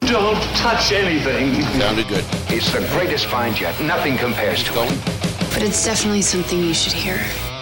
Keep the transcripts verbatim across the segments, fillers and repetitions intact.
Don't touch anything. Sounded good. It's the greatest find yet. Nothing compares to it. But it's definitely something you should hear.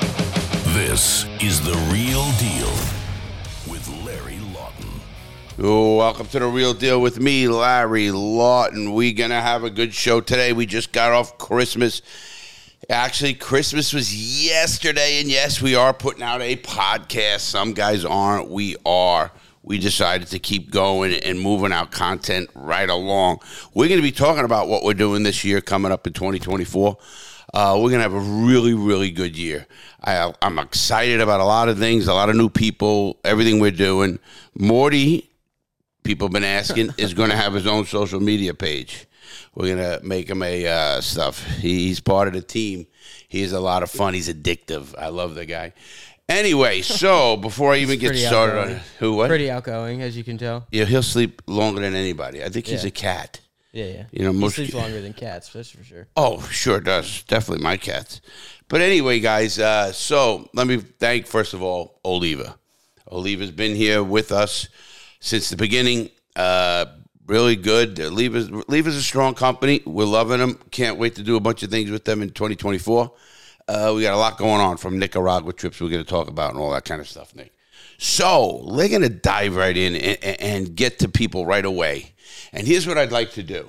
This is The Real Deal with Larry Lawton. Oh, welcome to The Real Deal with me, Larry Lawton. We're going to have a good show today. We just got off Christmas. Actually, Christmas was yesterday, and yes, we are putting out a podcast. Some guys aren't. We are. We decided to keep going and moving out content right along. We're going to be talking about what we're doing this year coming up in twenty twenty-four. Uh, we're going to have a really, really good year. I, I'm excited about a lot of things, a lot of new people, everything we're doing. Morty, people have been asking, is going to have his own social media page. We're going to make him a uh, stuff. He's part of the team. He has a lot of fun. He's addictive. I love the guy. Anyway, so before I even get started outgoing. on who what? Pretty outgoing, as you can tell. Yeah, he'll sleep longer than anybody. I think he's Yeah. a cat. Yeah, yeah. You know, He most sleeps longer than cats, that's for sure. Oh, sure does. Definitely my cats. But anyway, guys, uh, so let me thank, first of all, Oliva. Oliva's been here with us since the beginning. Uh, really good. Oliva's, Oliva's a strong company. We're loving them. Can't wait to do a bunch of things with them in twenty twenty-four. Uh, we got a lot going on from Nicaragua trips we're going to talk about and all that kind of stuff, Nick. So we're going to dive right in and, and get to people right away. And here's what I'd like to do.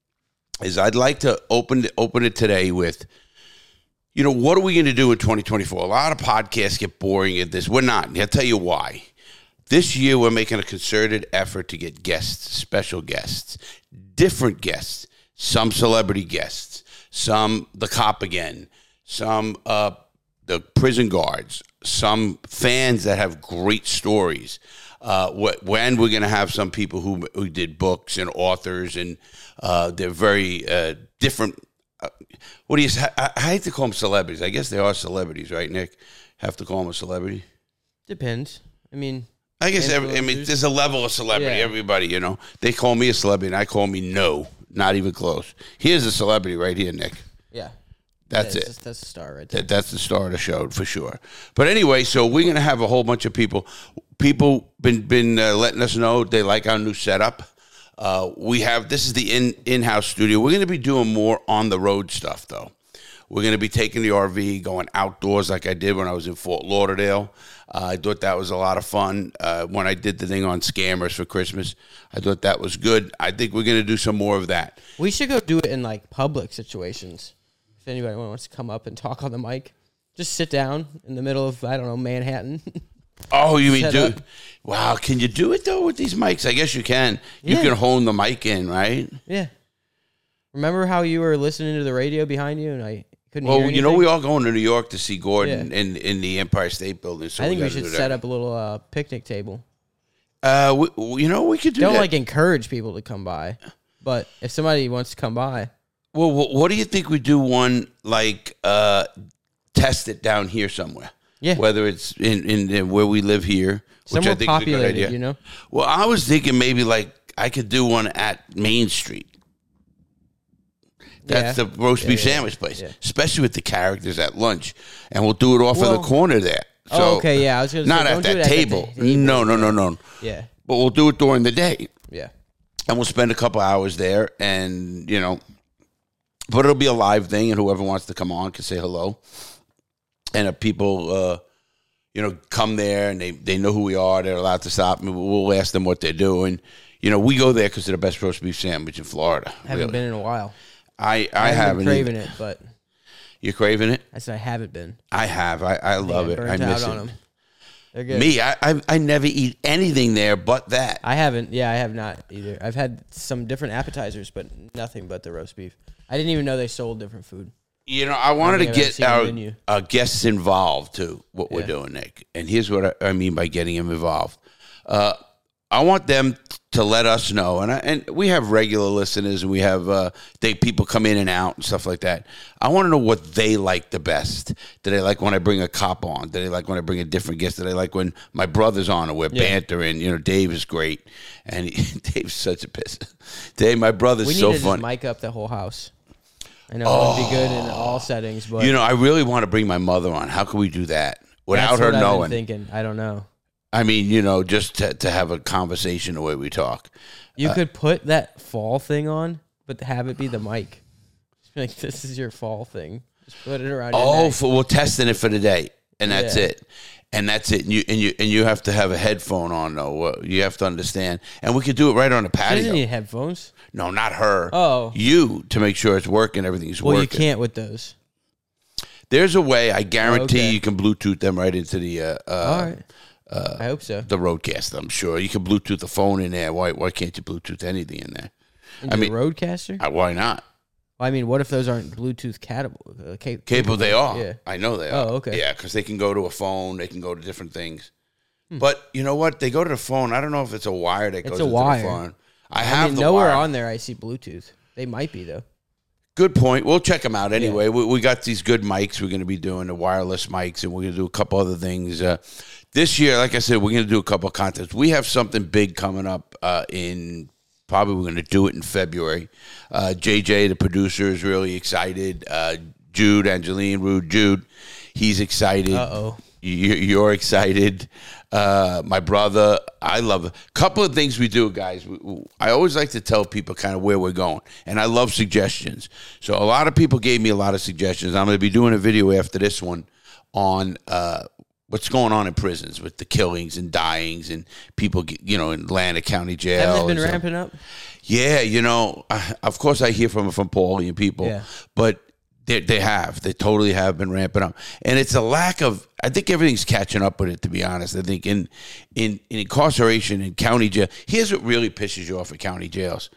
Is I'd like to open open it today with, you know, what are we going to do in twenty twenty-four? A lot of podcasts get boring at this. We're not. And I'll tell you why. This year, we're making a concerted effort to get guests, special guests, different guests, some celebrity guests, some the cop again, some uh, the prison guards, some fans that have great stories. Uh, when we're going to have some people who who did books and authors, and uh, they're very uh, different. Uh, what do you? I, I hate to call them celebrities. I guess they are celebrities, right, Nick? Have to call them a celebrity. Depends. I mean, I guess every, I mean there's a level of celebrity. Yeah. Everybody, you know, they call me a celebrity, and I call me no, not even close. Here's a celebrity right here, Nick. yeah. That's yeah, it. That's, that's the star right there. That, that's the star of the show for sure. But anyway, so we're gonna have a whole bunch of people. People been been uh, letting us know they like our new setup. Uh, we have this is the in in house studio. We're gonna be doing more on the road stuff though. We're gonna be taking the R V, going outdoors like I did when I was in Fort Lauderdale. Uh, I thought that was a lot of fun. Uh, when I did the thing on scammers for Christmas, I thought that was good. I think we're gonna do some more of that. We should go do it in, like, public situations. If anybody wants to come up and talk on the mic, just sit down in the middle of, I don't know, Manhattan. Oh, you mean Set do? up. Wow, can you do it though with these mics? I guess you can. You Yeah. can hone the mic in, right? Yeah. Remember how you were listening to the radio behind you and I couldn't hear Well, anything? you know, we all going to New York to see Gordon Yeah. in, in the Empire State Building. So I think we gotta should do that. set up a little uh, picnic table. Uh, we, you know, we could do Don't, that. like, encourage people to come by. But if somebody wants to come by. Well, wh- what do you think we do one, like, uh, test it down here somewhere? Yeah. Whether it's in, in, in where we live here, which Somewhere I think is a good populated, idea. you know? Well, I was thinking maybe, like, I could do one at Main Street. That's Yeah. the roast Yeah, beef yeah, sandwich place, yeah. especially with the characters at lunch. And we'll do it off Well- of the corner there. So, Oh, okay, yeah. I was going to say, not don't at do it that at the table. ta- table. No, no, no, no. Yeah, But we'll do it during the day. yeah. And we'll spend a couple hours there, and, you know, but it'll be a live thing, and whoever wants to come on can say hello. And if people, uh, you know, come there and they, they know who we are, they're allowed to stop, and we'll ask them what they're doing. You know, we go there because they're the best roast beef sandwich in Florida. Haven't really. been in a while. I, I, I haven't haven't. been craving either. it, but You're craving it? I said I haven't been. I have. I, I love I it. I burnt miss out it. on them. They're good. Me, I, I I never eat anything there but that. I haven't. Yeah, I have not either. I've had some different appetizers, but nothing but the roast beef. I didn't even know they sold different food. You know, I wanted think to I've ever get seen the our, menu. our guests involved, too, what we're Yeah. doing, Nick. And here's what I, I mean by getting them involved. Uh, I want them to let us know, and I, and we have regular listeners, and we have uh, they people come in and out and stuff like that. I want to know what they like the best. Do they like when I bring a cop on? Do they like when I bring a different guest? Do they like when my brother's on and we're Yeah. bantering? You know, Dave is great, and he, Dave's such a piss. Dave, my brother's We need so to fun. just mic up the whole house. I know it would be good in all settings, but You know, I really want to bring my mother on. How can we do that without that's her what I've been knowing? thinking. I don't know. I mean, you know, just to, to have a conversation the way we talk. You Uh, could put that fall thing on, but have it be the mic. Just be like, this is your fall thing. Just put it around your Oh, neck. for, we're testing it for the day, and that's Yeah. it. And that's it. And you and you and you have to have a headphone on, though. You have to understand. And we could do it right on the She patio. doesn't need headphones. No, not her. Oh. You, to make sure it's working, everything's Well, working. you can't with those. There's a way, I guarantee Okay. you can Bluetooth them right into the uh, uh, All right. I hope so. the Roadcaster, I'm sure. You can Bluetooth the phone in there. Why why can't you Bluetooth anything in there? Into I mean- the Roadcaster? Uh, why not? I mean, what if those aren't Bluetooth capable? Uh, cap- Capable they are. Yeah. I know they are. Oh, okay. Yeah, because they can go to a phone. They can go to different things. Hmm. But you know what? They go to the phone. I don't know if it's a wire that It's goes a into wire. the phone. I I have mean, the nowhere wire. on there I see Bluetooth. They might be, though. Good point. We'll check them out anyway. Yeah. We, we got these good mics. We're going to be doing the wireless mics, and we're going to do a couple other things. Uh, this year, like I said, we're going to do a couple of contests. We have something big coming up uh, in probably we're going to do it in February. Uh, J J, the producer, is really excited. Uh, Jude, Angeline, Rude, Jude, he's excited. Uh-oh. You, you're excited. Uh, my brother, I love it. Couple of things we do, guys. We, we- I always like to tell people kind of where we're going, and I love suggestions. So a lot of people gave me a lot of suggestions. I'm going to be doing a video after this one on uh, what's going on in prisons with the killings and dyings and people, get, you know, in Atlanta County Jail. Haven't they been and stuff. ramping up? Yeah, you know, I, of course I hear from from Paulie and people, Yeah. but they they have, they totally have been ramping up, and it's a lack of. I think everything's catching up with it. To be honest, I think in in, in incarceration in county jail. Here's what really pisses you off at county jails.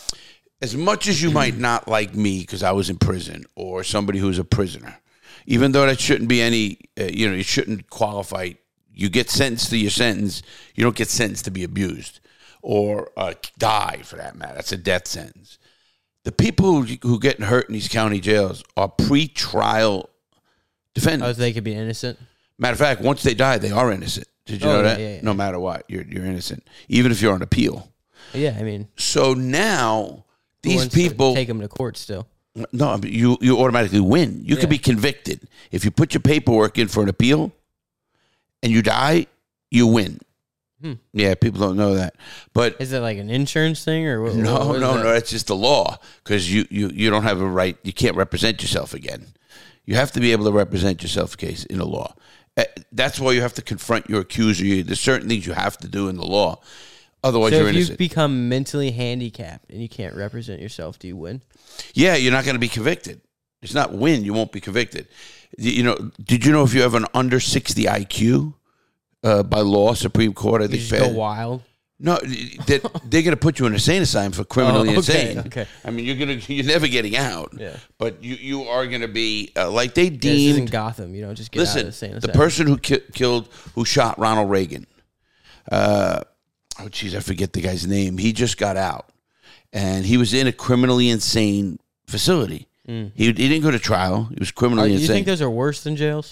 As much as you might not like me because I was in prison or somebody who's a prisoner, even though that shouldn't be any, uh, you know, you shouldn't qualify. You get sentenced to your sentence. You don't get sentenced to be abused or uh, die, for that matter. That's a death sentence. The people who, who get hurt in these county jails are pre-trial defendants. Oh, they could be innocent. Matter of fact, once they die, they are innocent. Did you Oh, know yeah, that? yeah, yeah. No matter what, you're you're innocent, even if you're on appeal. Yeah, I mean, So now who these wants to people, take them to court still. no, I mean, you you automatically win. You Yeah. could be convicted if you put your paperwork in for an appeal, and you die, you win. Hmm. Yeah, people don't know that, but Is it like an insurance thing or what? no, what is no, that? no. That's just the law because you, you, you don't have a right. You can't represent yourself again. You have to be able to represent yourself case in the law. Uh, That's why you have to confront your accuser. You, there's certain things you have to do in the law. Otherwise, So you're if you innocent. become mentally handicapped and you can't represent yourself, do you win? yeah, you're not going to be convicted. It's not win. You won't be convicted. You know? Did you know if you have an under sixty I Q uh, by law, Supreme Court? I You think just go wild. No, that they're going to put you in a insane asylum for criminally Oh, okay, insane. okay. I mean, you're gonna you're never getting out. Yeah. But you you are going to be uh, like they Yeah, this isn't deemed. Gotham. You know, just get out of listen, the same the asylum. person who ki- killed who shot Ronald Reagan. Uh, oh, jeez, I forget the guy's name. He just got out, and he was in a criminally insane facility. He he didn't go to trial. He was Are, criminally you insane. think those are worse than jails?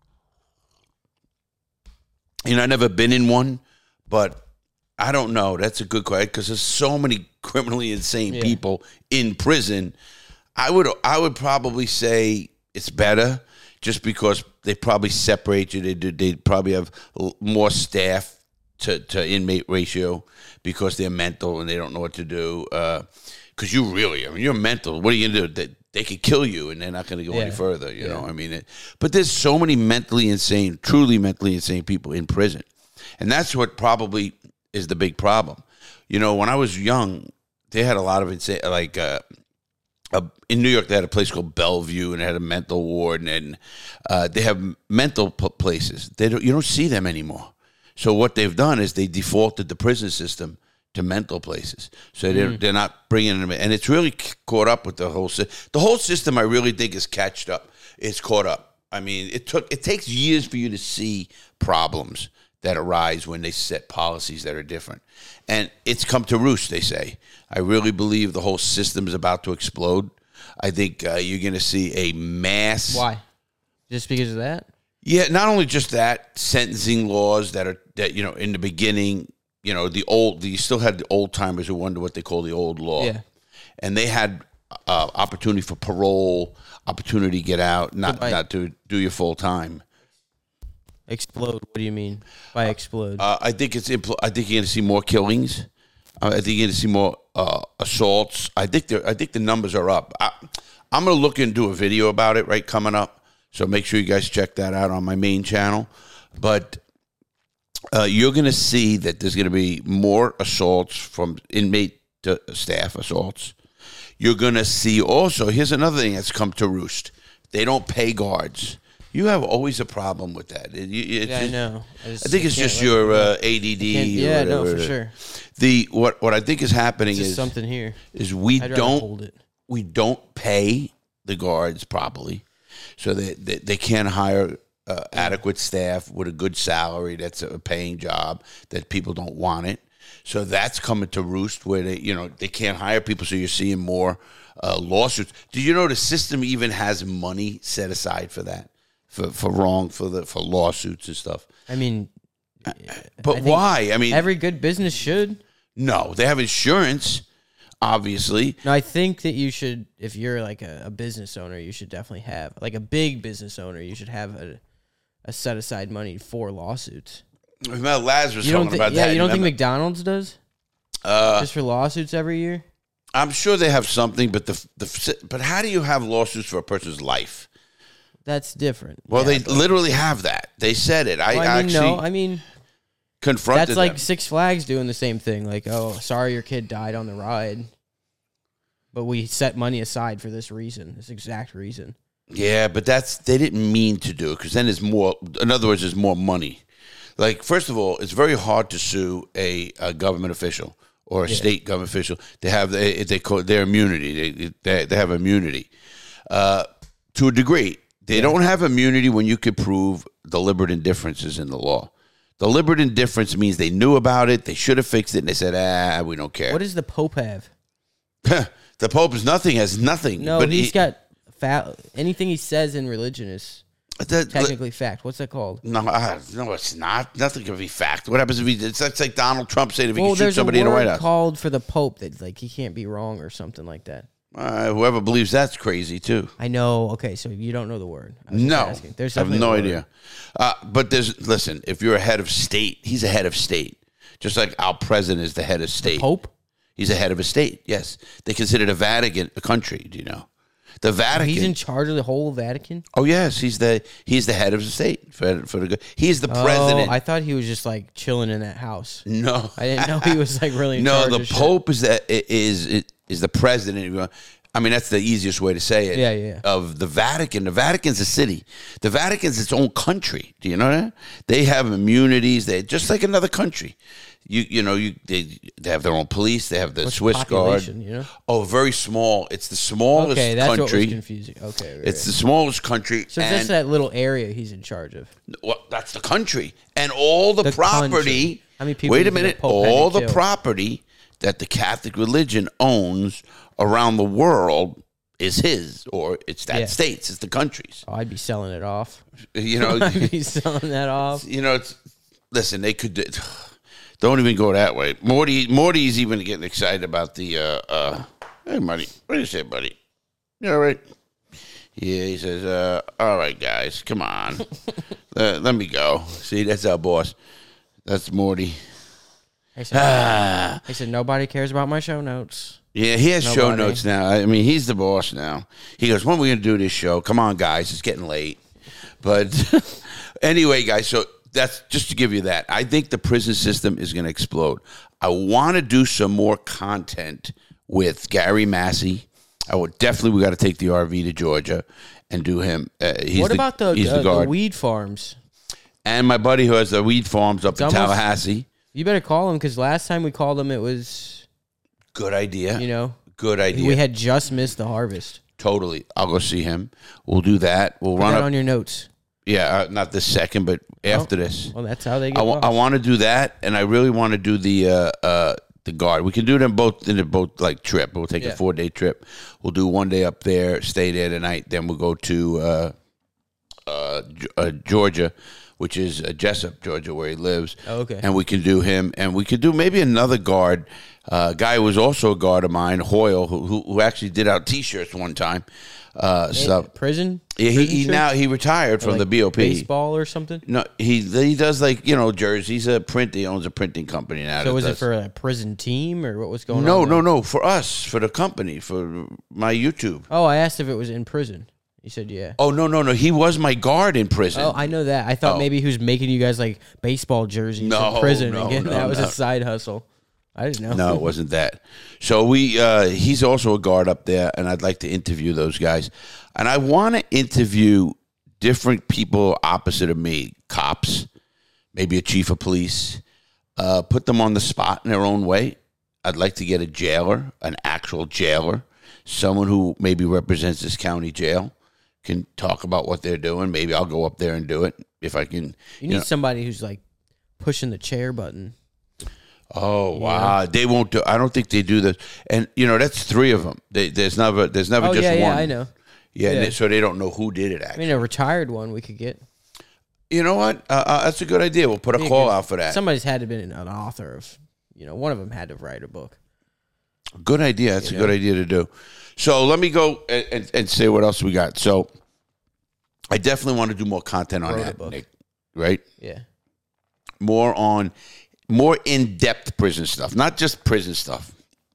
You know, I've never been in one, but I don't know. That's a good question because there's so many criminally insane Yeah. people in prison. I would I would probably say it's better just because they probably separate you. They do, they probably have l- more staff to, to inmate ratio because they're mental and they don't know what to do. Because you really, I mean, you're mental. What are you gonna do? They, they could kill you and they're not going to go any Yeah. further. You Yeah. know, I mean, it, but there's so many mentally insane, truly mentally insane people in prison, and that's what probably is the big problem. You know, when I was young, they had a lot of insane, like uh, uh, in New York, they had a place called Bellevue, and it had a mental ward, and, and uh, they have mental p- places. They don't, you don't see them anymore. So what they've done is they defaulted the prison system to mental places. So they're they're not bringing them in, and it's really c- caught up with the whole system. The whole system, I really think, is catched up. It's caught up. I mean, it took it takes years for you to see problems that arise when they set policies that are different. And it's come to roost, they say. I really believe the whole system is about to explode. I think uh, you're going to see a mass... Why? Just because of that? Yeah, not only just that, sentencing laws that are, that you know, in the beginning, you know, the old... The, you still had the old-timers who wonder what they call the old law. Yeah. And they had uh, opportunity for parole, opportunity to get out, not, Right. not to do your full time. Explode. What do you mean by explode? Uh, I think it's. Impl- I think you're going to see more killings. Uh, I think you're going to see more uh, assaults. I think the I think the numbers are up. I, I'm going to look and do a video about it right coming up. So make sure you guys check that out on my main channel. But uh, you're going to see that there's going to be more assaults from inmate to staff assaults. You're going to see also, here's another thing that's come to roost. They don't pay guards. You have always a problem with that. It, it, yeah, I know. I, just, I think it's just your uh, A D D. Yeah, or no, for sure. The what what I think is happening is something here is we I'd don't hold it. we don't pay the guards properly, so they they, they can't hire uh, adequate staff with a good salary. That's a paying job that people don't want it. So that's coming to roost where they you know they can't hire people. So you're seeing more uh, lawsuits. Do you know the system even has money set aside for that? For, for wrong for the for lawsuits and stuff. I mean, but I why? I mean, every good business should. No, they have insurance, obviously. No, I think that you should, if you're like a, a business owner, you should definitely have, like a big business owner, you should have a, a set aside money for lawsuits. Remember Laz was you talking don't thi- about yeah, that. you don't Remember? think McDonald's does? Uh, Just for lawsuits every year? I'm sure they have something, but the the but how do you have lawsuits for a person's life? That's different. Well, yeah, they but, literally have that. They said it. I, well, I mean, actually no, I mean, confronted that's like them. Six Flags doing the same thing. Like, oh, sorry your kid died on the ride, but we set money aside for this reason, this exact reason. Yeah, but that's they didn't mean to do it because then there's more. In other words, there's more money. Like, first of all, it's very hard to sue a, a government official or a Yeah. state government official. They have they, they call it their immunity. They they, they have immunity uh, to a degree. They don't have immunity when you could prove deliberate indifference is in the law. Deliberate indifference means they knew about it, they should have fixed it, and they said, ah, we don't care. What does the Pope have? The Pope is nothing, has nothing. No, but he's he, got fa- anything he says in religion is the- technically fact. What's that called? No, uh, no, it's not. Nothing can be fact. What happens if he? It's, it's like Donald Trump saying if he Well, can shoot there's a somebody in the White word House. called for the Pope that like he can't be wrong or something like that. Uh, whoever believes that's crazy too. I know. Okay, so you don't know the word. I was just No, asking. There's I have definitely no a word. idea. Uh, but there's listen. If you're a head of state, he's a head of state, just like our president is the head of state. Pope? He's a head of a state. Yes, they consider the Vatican a country. Do you know? The Vatican. He's in charge of the whole Vatican. oh yes, he's the he's the head of the state for for the good. He's the president. Oh, I thought he was just like chilling in that house. no, I didn't know he was like really in no. charge The of shit. Pope is the is is the president. I mean, that's the easiest way to say it. Yeah, yeah. Of the Vatican. The Vatican's a city. The Vatican's its own country. Do you know that? They have immunities. They just like another country. You you know you they, they have their own police. They have the What's Swiss Guard. population, you know? Oh, very small. It's the smallest Okay, that's what was country. confusing. Okay, right, It's right. the smallest country. So and, just that little area he's in charge of. well, that's the country and all the, The property. country. How many people Wait do a you think minute. the Pope had to All the kill? property that the Catholic religion owns around the world is his, or it's that Yeah. state's. It's the country's. Oh, I'd be selling it off. You know. I'd be selling that off. you know. It's, listen, they could. do- Don't even go that way. Morty. Morty's even getting excited about the. Uh, uh, hey, buddy. What do you say, buddy? You all right? Yeah, he says, uh, all right, guys, come on. uh, let me go. See, that's our boss. That's Morty. I said, Ah. I said nobody cares about my show notes. Yeah, he has show Nobody. notes now. I mean, he's the boss now. He goes, when are we going to do this show? Come on, guys. It's getting late. But anyway, guys, so that's just to give you that. I think the prison system is going to explode. I want to do some more content with Gary Massey. I would definitely, we got to take the R V to Georgia and do him. Uh, he's What the, about the, he's uh, the the guard. weed farms? And my buddy who has the weed farms up It's in almost- Tallahassee. You better call him because last time we called him, it was, Good idea. you know, Good idea. we had just missed the harvest. Totally. I'll go see him. We'll do that. We'll Put run that up. on your notes. Yeah, uh, not this second, but after this. Well, that's how they get I, wa- lost. I want to do that, and I really want to do the uh, uh, the guard. We can do them both in a both like trip. We'll take Yeah. a four day trip. We'll do one day up there, stay there tonight. Then we'll go to uh, uh, G- uh, Georgia, which is uh, Jessup, Georgia, where he lives. Oh, okay. And we can do him, and we could do maybe another guard. Uh, guy who was also a guard of mine, Hoyle, who who, who actually did our T-shirts one time. Uh, Eh, so prison? Yeah, he, he Prison now shirts? he retired Or from like the B O P. baseball or something. No, he he does like you know jerseys. He's a print. He owns a printing company now. So that was it does- for a prison team or what was going No, on? no, there? no. For us, for the company, for my YouTube. Oh, I asked if it was in prison. You said yeah. Oh no, no, no. He was my guard in prison. Oh, I know that. I thought Oh. maybe he was making you guys like baseball jerseys No, in prison no, and getting no, that was no. a side hustle. I didn't know. No, it wasn't that. So we, uh, he's also a guard up there, and I'd like to interview those guys. And I want to interview different people opposite of me, cops, maybe a chief of police, uh, put them on the spot in their own way. I'd like to get a jailer, an actual jailer, someone who maybe represents this county jail, can talk about what they're doing. Maybe I'll go up there and do it if I can. You need know. somebody who's like pushing the chair button. Oh wow! They won't do. I don't think they do this. And you know, that's three of them. They, there's never, there's never Oh just yeah, yeah, one. I know. Yeah, and Yeah. they- so they don't know who did it. I Actually, mean, a retired one we could get. you know what? Uh, uh, that's a good idea. We'll put a Be a call good- out for that. Somebody's had to be an author of, you know, one of them had to write a book. Good idea. That's You a good know? idea to do. So let me go and, and, and say what else we got. So I definitely want to do more content on Wrote a that, book. Nick. Right? Yeah. More on, more in depth prison stuff, not just prison stuff.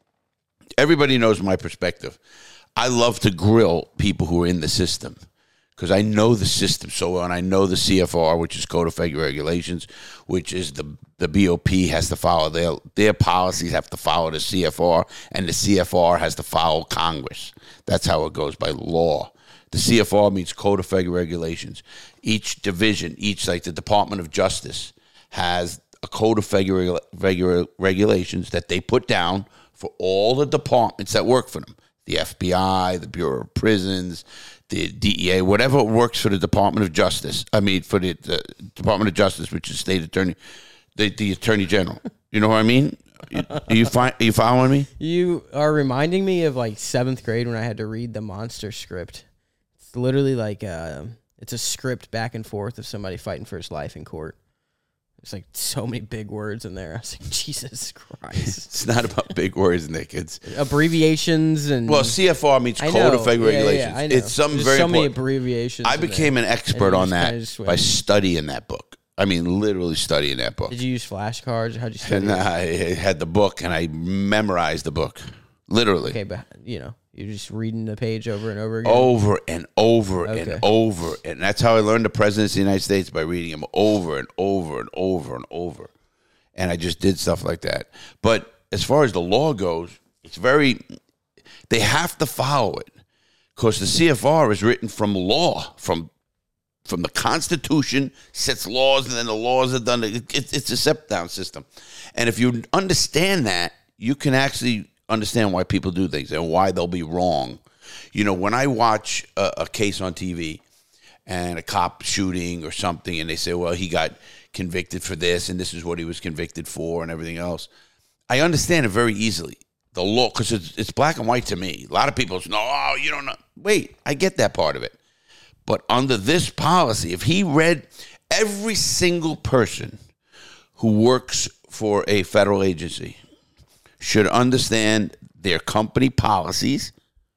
Everybody knows my perspective. I love to grill people who are in the system because I know the system so well, and I know the C F R, which is Code of Federal Regulations, which is the the B O P has to follow their their policies have to follow the C F R, and the C F R has to follow Congress. That's how it goes by law. The C F R means Code of Federal Regulations. Each division, each like the Department of Justice, has a Code of Federal Regu- Regulations that they put down for all the departments that work for them. The F B I, the Bureau of Prisons, the D E A, whatever works for the Department of Justice. I mean, for the, the Department of Justice, which is State Attorney, the, the Attorney General. You know what I mean? You, you, fi- are you following me? You are reminding me of like seventh grade when I had to read the monster script. It's literally like uh, it's a script back and forth of somebody fighting for his life in court. There's like so many big words in there. I was like, Jesus Christ. It's not about big words, Nick. It's Abbreviations and well, C F R means I Code know. of Federal Yeah, yeah, Regulations. I know. It's something There's very so many important. abbreviations. I in there. became an And expert you on just that kinda just by went- studying that book. I mean, literally studying that book. Did you use flashcards? How'd you study? And it? I had the book, and I memorized the book, literally. Okay, but you know, you're just reading the page over and over again. Over and over Okay. and over. And that's how I learned the presidency of the United States, by reading them over and over and over and over. And I just did stuff like that. But as far as the law goes, it's very, they have to follow it. Because the C F R is written from law, from from the Constitution, sets laws, and then the laws are done. It, it, it's a step-down system. And if you understand that, you can actually understand why people do things and why they'll be wrong. You know, when I watch a, a case on T V and a cop shooting or something, and they say, well, he got convicted for this, and this is what he was convicted for, and everything else, I understand it very easily. The law, because it's, it's black and white to me. A lot of people say, no, oh, you don't know. Wait, I get that part of it. But under this policy, if he read every single person who works for a federal agency should understand their company policies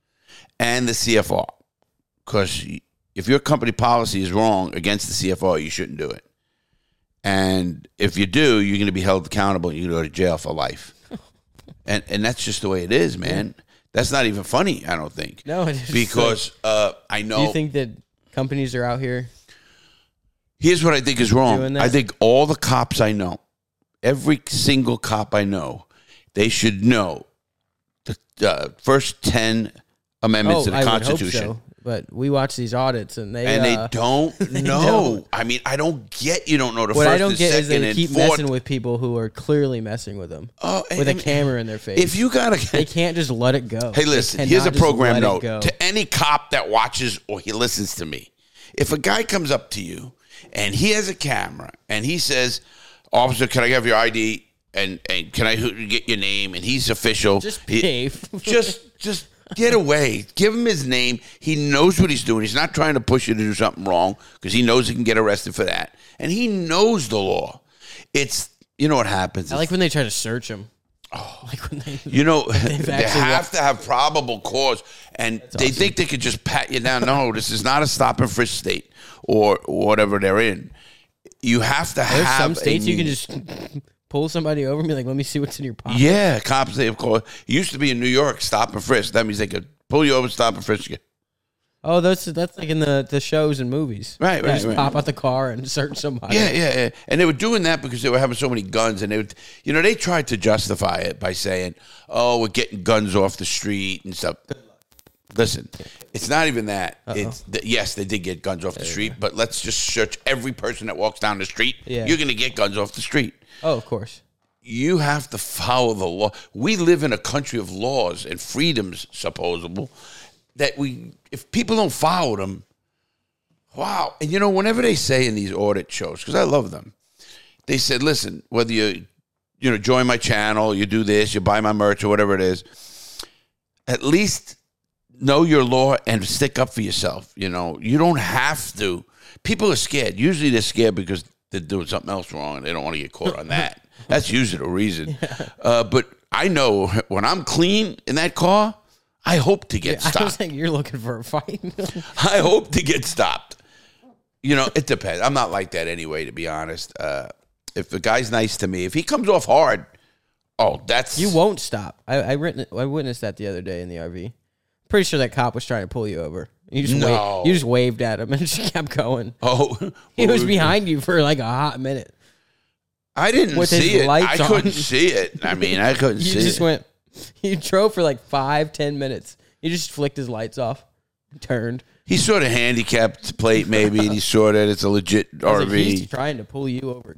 and the C F R. Because if your company policy is wrong against the C F R, you shouldn't do it. And if you do, you're going to be held accountable. You're going to go to jail for life. and and that's just the way it is, man. That's not even funny, I don't think. No, it is. Because uh, I know. Do you think that companies are out here? Here's what I think is wrong. Doing that? I think all the cops I know, every single cop I know, they should know the uh, first ten amendments Oh, to the I would hope Constitution. so. But we watch these audits, and they And uh, they don't they know. don't. I mean, I don't get you don't know the What first I don't and get second is they and keep fourth. messing with people who are clearly messing with them Oh, with I a mean, camera in their face. If you got to they can't just let it go. Hey, They listen, here's a cannot just program let it note go. to any cop that watches or he listens to me. If a guy comes up to you and he has a camera and he says, officer, can I have your I D and, and can I get your name? And he's official. Just He- behave. just, just get away. Give him his name. He knows what he's doing. He's not trying to push you to do something wrong because he knows he can get arrested for that. And he knows the law. It's, you know what happens? I like when they try to search them. Oh, like when they, You know, they've they actually have walked- to have probable cause, and they awesome. think they could just pat you down. No, this is not a stop and frisk state or whatever they're in. You have to There's have some a states you can means. just pull somebody over and be like, let me see what's in your pocket. Yeah, cops, they of course. It used to be in New York, stop and frisk. That means they could pull you over, stop and frisk you. Oh, that's that's like in the, the shows and movies. Right, They right, just right. pop out the car and search somebody. Yeah, yeah, yeah. And they were doing that because they were having so many guns. And they would, you know, they tried to justify it by saying, oh, we're getting guns off the street and stuff. Listen, it's not even that. It's that yes, they did get guns off the street, but let's just search every person that walks down the street. Yeah. You're going to get guns off the street. Oh, of course. You have to follow the law. We live in a country of laws and freedoms, supposable, that we, if people don't follow them, wow. And you know, whenever they say in these audit shows, because I love them, they said, listen, whether you, you know, join my channel, you do this, you buy my merch or whatever it is, at least know your law and stick up for yourself. You know, you don't have to. People are scared. Usually they're scared because they're doing something else wrong and they don't want to get caught on that. That's usually the reason. Uh, but I know when I'm clean in that car, I hope to get I stopped. was thinking you're looking for a fight. I hope to get stopped. You know, it depends. I'm not like that anyway, to be honest. Uh, if the guy's nice to me, if he comes off hard, oh, that's... You won't stop. I I, written, I witnessed that the other day in the R V. Pretty sure that cop was trying to pull you over. You just No. waved, you just waved at him and just kept going. Oh, He was behind you for like a hot minute. I didn't with see his it. lights I couldn't on. see it. I mean, I couldn't You see just it. went. You drove for like five, ten minutes. You just flicked his lights off, turned. He saw the handicapped plate maybe, and he saw that it's a legit I was R like, V. he's trying to pull you over. Dude.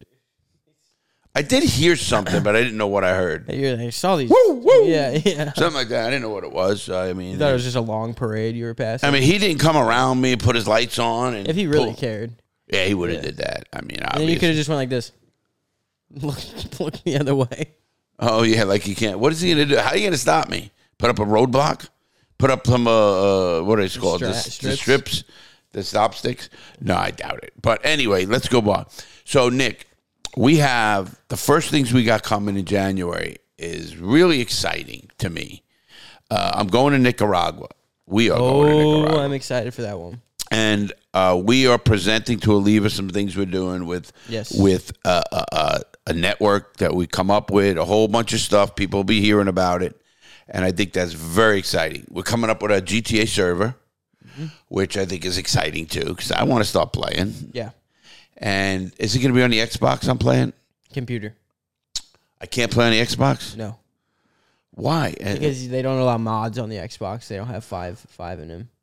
I did hear something, but I didn't know what I heard. You're like, I saw these. Woo, woo. Yeah, yeah. Something like that. I didn't know what it was. I mean, You thought it was just a long parade you were passing. I mean, he didn't come around me and put his lights on. And if he really pull- cared, Yeah, he would have did that. I mean, and then you obviously. could have just went like this, look, look the other way. Oh, yeah, like you can't. What is he going to do? How are you going to stop me? Put up a roadblock? Put up some, uh, uh what are they called? Stra- the, strips? the strips? The stop sticks? No, I doubt it. But anyway, let's go on. So, Nick, we have the first things we got coming in January is really exciting to me. Uh, I'm going to Nicaragua. We are going to Oh, Nicaragua. I'm excited for that one. And uh, we are presenting to Oliva some things we're doing with Yes. with uh, uh, uh, a network that we come up with, a whole bunch of stuff. People will be hearing about it. And I think that's very exciting. We're coming up with a G T A server, mm-hmm. which I think is exciting too, because I want to start playing. Yeah, And is it going to be on the Xbox I'm playing? computer. I can't play on the Xbox? No, Why? because they don't allow mods on the Xbox. They don't have five five in them.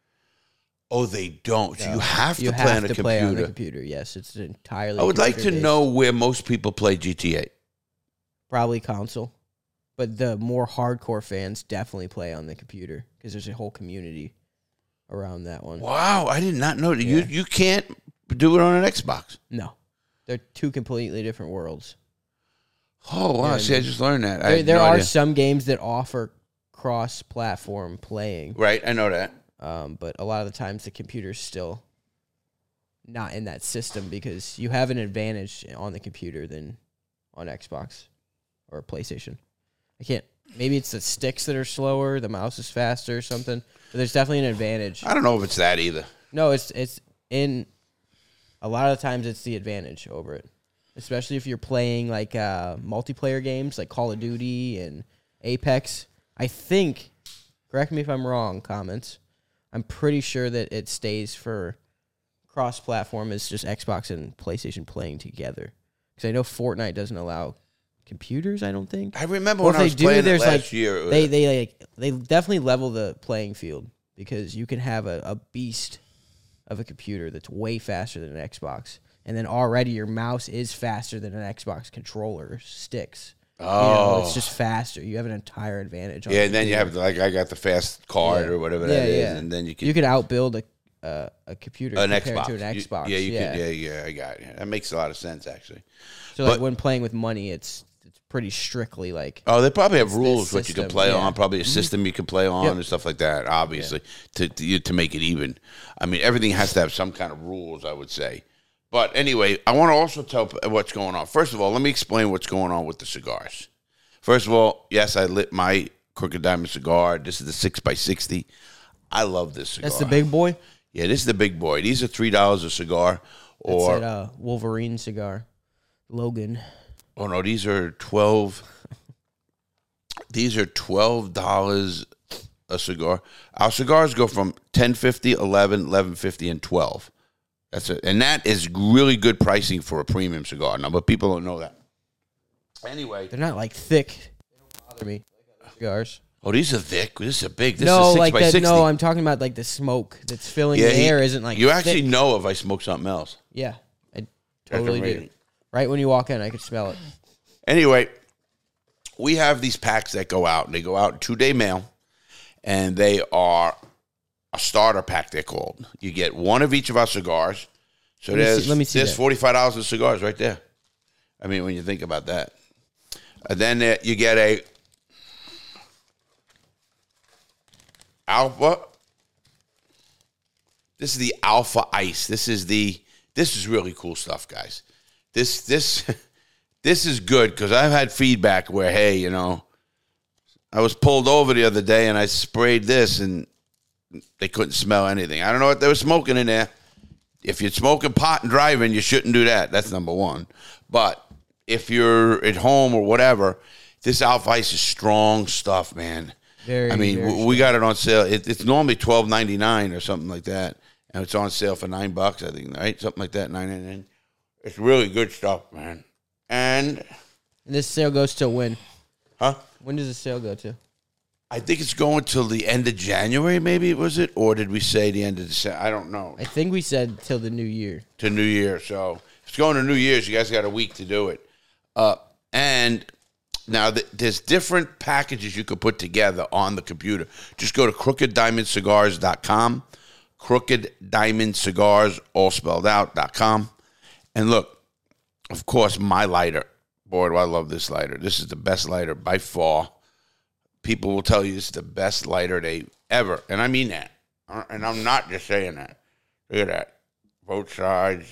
Oh, they don't. So you have to You play have on a to computer. play on the computer. Yes, it's entirely. I would like to computer-based. know where most people play G T A. Probably console, but the more hardcore fans definitely play on the computer because there's a whole community around that one. Wow, I did not know that. You Yeah. you can't do it on an Xbox. No, they're two completely different worlds. Oh, wow. Yeah, See, I just learned that. I There, had there no are idea. some games that offer cross-platform playing, Right, I know that. um, but a lot of the times the computer's still not in that system because you have an advantage on the computer than on Xbox or PlayStation. I can't. Maybe it's the sticks that are slower, the mouse is faster, or something. But there's definitely an advantage. I don't know if it's that either. No, it's it's in a lot of the times it's the advantage over it, especially if you're playing like uh, multiplayer games like Call of Duty and Apex. I think, correct me if I'm wrong, comments. I'm pretty sure that it stays for cross-platform as just Xbox and PlayStation playing together. Because I know Fortnite doesn't allow computers. I don't think. I remember Or when if I they was do, playing it there's last like year. it they was- they like they definitely level the playing field because you can have a, a beast of a computer that's way faster than an Xbox, and then already your mouse is faster than an Xbox controller sticks. oh, You know, it's just faster. You have an entire advantage. On yeah, the and then you computer. have, like, I got the fast card Yeah. or whatever Yeah, that is, yeah. and then you can. you could outbuild a uh, a computer an compared Xbox. to an You- Xbox. yeah, you yeah. could. Yeah, yeah, I got it. That makes a lot of sense, actually. So like But- when playing with money, it's it's pretty strictly like Oh, they probably have It's rules this what you can system, play yeah. on. Probably a system you can play on Yep. and stuff like that. Obviously, to to, you- to make it even. I mean, everything has to have some kind of rules, I would say. But anyway, I want to also tell p- what's going on. First of all, let me explain what's going on with the cigars. First of all, yes, I lit my Crooked Diamond cigar. This is the six by sixty. I love this cigar. That's the big boy? Yeah, this is the big boy. These are three dollars a cigar. Or That's that uh, Wolverine cigar. Logan. Oh, no, these are twelve. These are twelve dollars a cigar. Our cigars go from ten fifty, eleven, eleven fifty, and twelve. That's it. And that is really good pricing for a premium cigar. Now, but people don't know that. Anyway. They're not like thick. They don't bother me. Cigars. Oh, these are thick. This is a big. This no, is six like by that. sixty. No, I'm talking about like the smoke that's filling Yeah, the he- air. Isn't like You actually thick. know if I smoke something else. Yeah, I That's totally do. amazing. Right when you walk in, I could smell it. Anyway, we have these packs that go out, and they go out in two-day mail, and they are a starter pack, they're called. You get one of each of our cigars. So Let me there's, see- let me see there's that. forty-five dollars of cigars right there. I mean, when you think about that. And then there, you get a Alpha. This is the Alpha Ice. This is the, this is really cool stuff, guys. This, this, this is good because I've had feedback where, hey, you know, I was pulled over the other day and I sprayed this and they couldn't smell anything. I don't know what they were smoking in there. If you're smoking pot and driving, you shouldn't do that. That's number one. But if you're at home or whatever, this Alpha Ice is strong stuff, man. Very, I mean, very we we got it on sale. It, it's normally twelve ninety-nine or something like that, and it's on sale for nine bucks, I think, right? Something like that, nine ninety-nine. It's really good stuff, man. And And this sale goes till when? huh? When does the sale go to? I think it's going till the end of January, maybe was it, or did we say the end of December? I don't know. I think we said till the new year. To New Year, so if it's going to New Year's, you guys got a week to do it. Uh, and now th- there's different packages you could put together on the computer. Just go to crooked diamond cigars dot com, crooked diamond cigars, all spelled out, dot com. And look, of course, my lighter. Boy, do I love this lighter. This is the best lighter by far. People will tell you this is the best lighter they ever, and I mean that. Uh, And I'm not just saying that. Look at that. Both sides.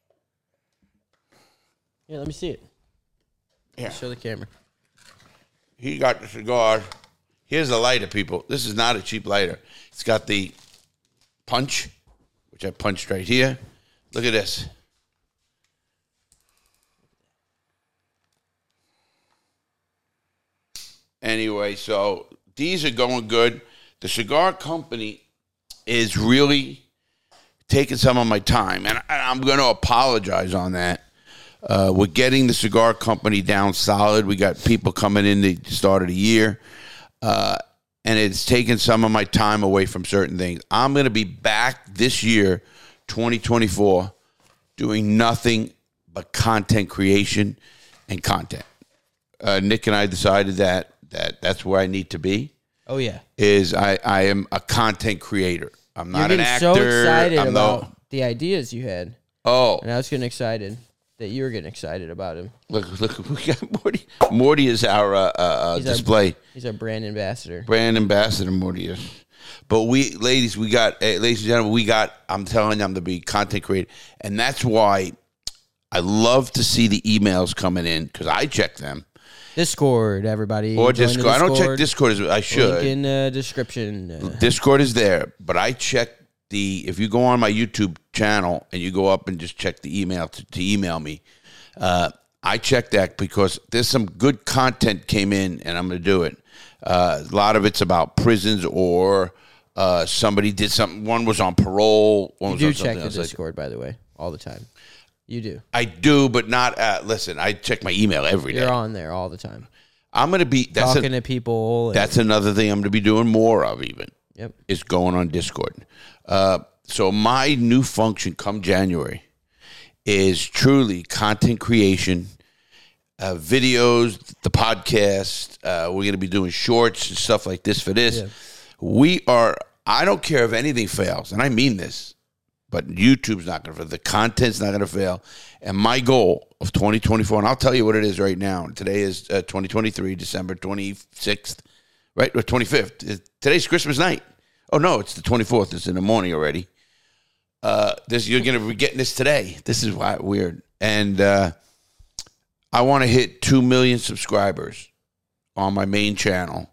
Yeah, let me see it. Yeah. Show the camera. He got the cigar. Here's the lighter, people. This is not a cheap lighter. It's got the punch, which I punched right here. Look at this. Anyway, so these are going good. The cigar company is really taking some of my time, and I- I'm going to apologize on that. Uh, we're getting the cigar company down solid. We got people coming in the start of the year, uh, and it's taken some of my time away from certain things. I'm going to be back this year, twenty twenty-four, doing nothing but content creation and content. Uh, Nick and I decided that that that's where I need to be. Oh yeah. Is I, I am a content creator. I'm not You're an getting actor. so excited I'm about no, the ideas you had, oh, and I was getting excited that you were getting excited about him. look, look, we got Morty. Morty is our uh, uh, He's our- display. He's our brand ambassador. Brand ambassador Morty is. But we, ladies, we got, eh, ladies and gentlemen, we got, I'm telling you, I'm to be content creator. And that's why I love to see the emails coming in because I check them. Discord, everybody. Or Join the Discord. I don't check Discord as I should. Link in the description. Uh, Discord is there, but I check the, if you go on my YouTube channel and you go up and just check the email to, to email me, uh, I check that because there's some good content came in and I'm going to do it. Uh, a lot of it's about prisons or uh, somebody did something. One was on parole. One you was do on check something the else. Like- Discord, by the way, all the time. You do. I do, but not, uh, listen, I check my email every day. You're on there all the time. I'm going to be, that's, Talking a, to people. and- that's another thing I'm going to be doing more of even. Yep. Is going on Discord. Uh, so my new function come January is truly content creation, uh, videos, the podcast. Uh, we're going to be doing shorts and stuff like this for this. Yeah. We are, I don't care if anything fails, and I mean this, but YouTube's not going to fail. The content's not going to fail. And my goal of twenty twenty-four, and I'll tell you what it is right now. Today is uh, twenty twenty-three, December twenty-sixth, right? Or twenty-fifth. Today's Christmas night. Oh, no, it's the twenty-fourth. It's in the morning already. Uh, this You're going to be getting this today. This is why weird. And uh, I want to hit two million subscribers on my main channel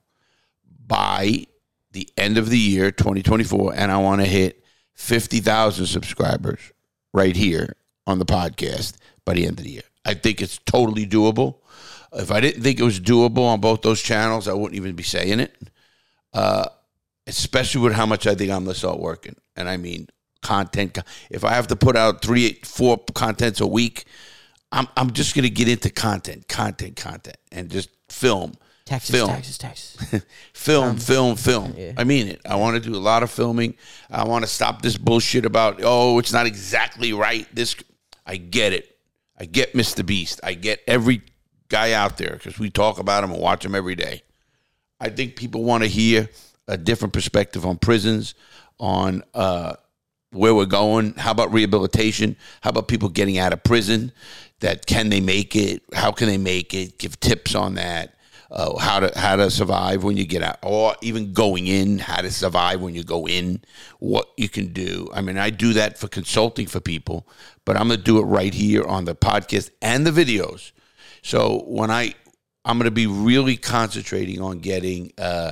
by the end of the year, twenty twenty-four, and I want to hit fifty thousand subscribers right here on the podcast by the end of the year. I think it's totally doable. If I didn't think it was doable on both those channels, I wouldn't even be saying it, uh, especially with how much I think I'm going to start working. And I mean, content. If I have to put out three, four contents a week, I'm I'm just going to get into content, content, content, and just film. Taxes, film. taxes, taxes. film, Um, film, film. yeah. I mean it. I want to do a lot of filming. I want to stop this bullshit about, oh, it's not exactly right. This, I get it. I get Mister Beast. I get every guy out there because we talk about him and watch him every day. I think people want to hear a different perspective on prisons, on uh, where we're going. How about rehabilitation? How about people getting out of prison? That can they make it? How can they make it? Give tips on that. Uh, how to how to survive when you get out, or even going in, how to survive when you go in, what you can do. I mean, I do that for consulting for people, but I'm going to do it right here on the podcast and the videos. So when I, I'm going to be really concentrating on getting uh,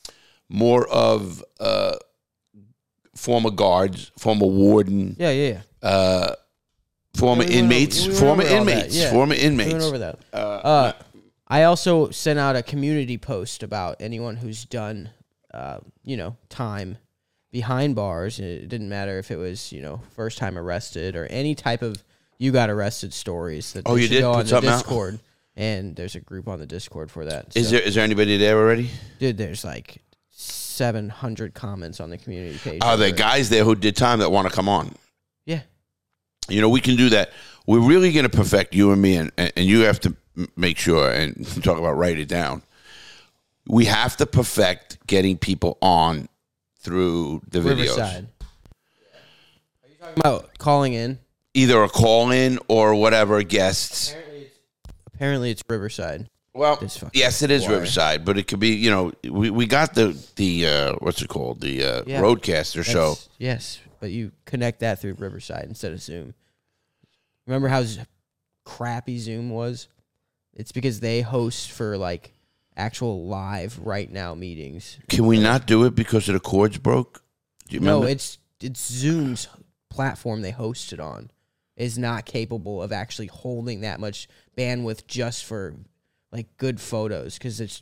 more of uh, former guards, former warden, Yeah, yeah, yeah. uh, former We went over- inmates, we went former over all that, inmates, yeah. former We inmates. went over that. Uh, Uh, I also sent out a community post about anyone who's done, uh, you know, time behind bars. It didn't matter if it was, you know, first time arrested or any type of you got arrested stories. That Oh, they you should did go put on the something out? Discord, and there's a group on the Discord for that. Is So, there is there anybody there already? dude? There's like seven hundred comments on the community page. Are there over it. guys there who did time that want to come on? Yeah. You know, we can do that. We're really going to perfect you and me, and, and you have to m- make sure and talk about write it down. We have to perfect getting people on through the videos. Riverside. Are you talking about calling in? Either a call in or whatever guests. Apparently it's, apparently it's Riverside. Well, This fucking yes, it is wire. Riverside, but it could be, you know, we, we got the, the uh, what's it called? The uh, Yeah. Roadcaster show. That's- Yes, but you connect that through Riverside instead of Zoom. Remember how z- crappy Zoom was? It's because they host for like actual live right now meetings. Can we not do it because the cords broke? Do you No, remember? it's it's Zoom's platform they host it on is not capable of actually holding that much bandwidth just for like good photos because it's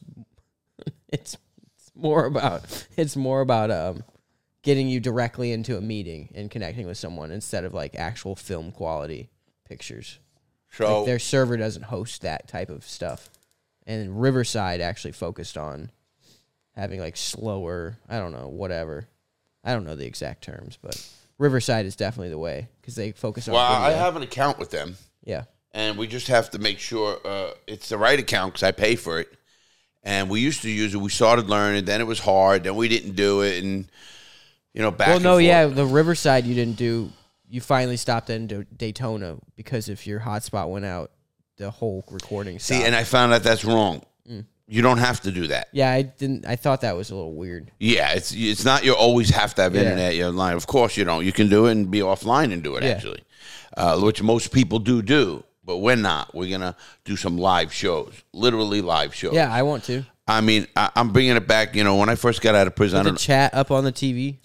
it's it's more about it's more about um getting you directly into a meeting and connecting with someone instead of like actual film quality pictures. so Like their server doesn't host that type of stuff. And Riverside actually focused on having like slower, I don't know, whatever. I don't know the exact terms, but Riverside is definitely the way because they focus on well, I video. have an account with them. Yeah. And we just have to make sure uh, it's the right account because I pay for it. And we used to use it. We started learning. Then it was hard. Then we didn't do it. And, you know, back Well, and no, forth. yeah, the Riverside you didn't do. You finally stopped in Da- Daytona because if your hotspot went out, the whole recording stopped. See, and I found out that's wrong. Mm. You don't have to do that. yeah, I didn't. I thought that was a little weird. Yeah, it's it's not you always have to have Yeah. internet. You're online. Of course you don't. You can do it and be offline and do it, Yeah. actually, uh, which most people do do. But we're not. We're going to do some live shows, literally live shows. Yeah, I want to. I mean, I, I'm bringing it back. You know, when I first got out of prison, I Put don't the chat up on the T V.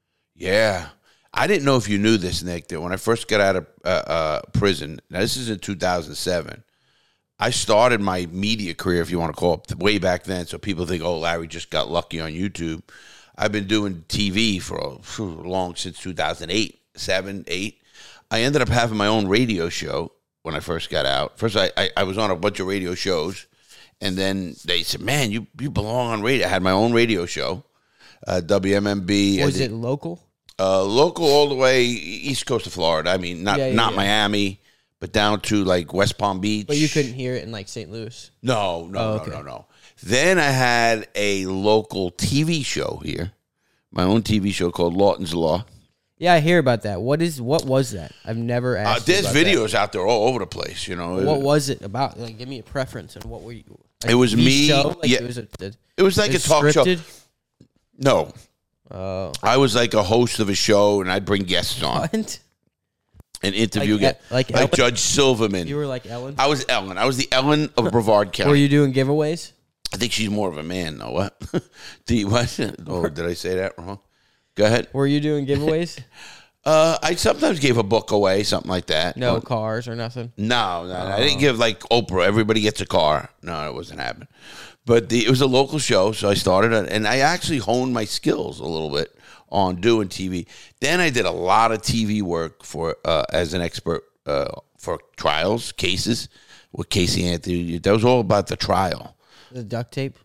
Yeah. I didn't know if you knew this, Nick, that when I first got out of uh, uh, prison, now this is in two thousand seven, I started my media career, if you want to call it, way back then, so people think, oh, Larry just got lucky on YouTube. I've been doing T V for a, for long, since two thousand eight, seven, eight. I ended up having my own radio show when I first got out. First, I, I, I was on a bunch of radio shows, and then they said, man, you, you belong on radio. I had my own radio show, uh, W M M B. Was I it did- local? Uh, local all the way east coast of Florida. I mean, not Yeah, yeah, not yeah. Miami, but down to like West Palm Beach. But you couldn't hear it in like Saint Louis. No, no, Oh, no, okay. no, no. Then I had a local T V show here, my own T V show called Lawton's Law. Yeah, I hear about that. What is what was that? I've never Uh, asked. you there's about videos out there all over the place. You know, that. What was it about? Like, give me a preference and what were you? Like, It was the me- Show? Like, yeah. It was a, a, it was like it a was talk scripted? show. No, Oh, I was like a host of a show, and I'd bring guests on what? and interview Like, get uh, like like Ellen? Judge Silverman. You were like Ellen. I was Ellen. I was the Ellen of Brevard County. Were you doing giveaways? I think she's more of a man, though. What? Do you, what? Oh, did I say that wrong? Go ahead. Were you doing giveaways? Uh, I sometimes gave a book away, something like that. No But- cars or nothing? No, no, I didn't give like Oprah. Everybody gets a car. No, it wasn't happening. But the, it was a local show, so I started it, and I actually honed my skills a little bit on doing T V. Then I did a lot of T V work for uh, as an expert uh, for trials, cases with Casey Anthony. That was all about the trial. The duct tape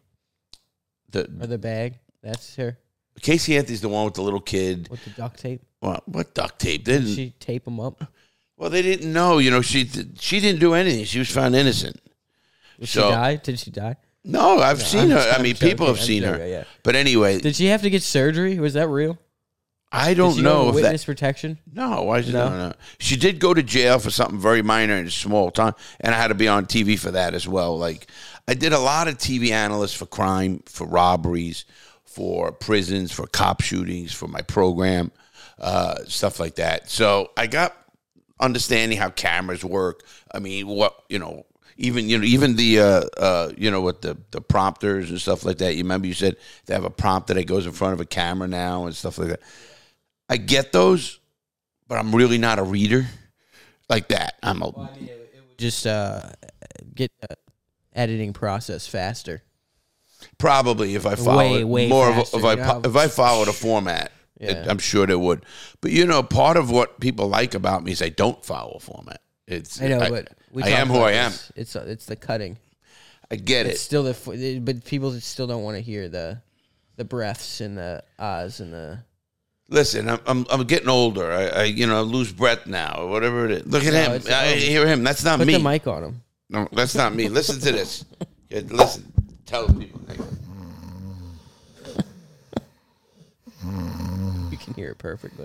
The or the bag? That's her Casey Anthony's the one with the little kid. with the duct tape. Well, what duct tape? Didn't Did she tape them up? well, they didn't know. You know, she she didn't do anything. She was found innocent. Did So- she die? Did she die? No, I've seen I'm her. just- I I'm mean, people joking. have I'm seen her. joking, yeah. But anyway, Did she have to get surgery? Was that real? I Did don't she know go if to that. witness protection? No, why is it No? no? no? She did go to jail for something very minor in a small time, and I had to be on T V for that as well. Like, I did a lot of T V analysts for crime, for robberies, for prisons, for cop shootings, for my program, uh, stuff like that. So I got understanding how cameras work. I mean, what you know, even you know, even the uh, uh, you know, with the the prompters and stuff like that. You remember you said they have a prompter that goes in front of a camera now and stuff like that. I get those, but I'm really not a reader like that. I'm a Just uh, get the editing process faster. probably if I follow Way, it way more faster, of a, if I you know? if I follow the format, Yeah. it, I'm sure they would. But you know, part of what people like about me is I don't follow a format. It's I know, but we I talked am who about I am. this. It's uh, it's the cutting. I get It's it. still the, f- but people still don't want to hear the, the breaths and the ahs and the. Listen, I'm, I'm I'm getting older. I, I you know lose breath now or whatever it is. Look at No, him. it's- I oh. hear him. That's not Put me. the mic on him. No, that's not me. Listen to this. Yeah, listen. Tell people. You can hear it perfectly.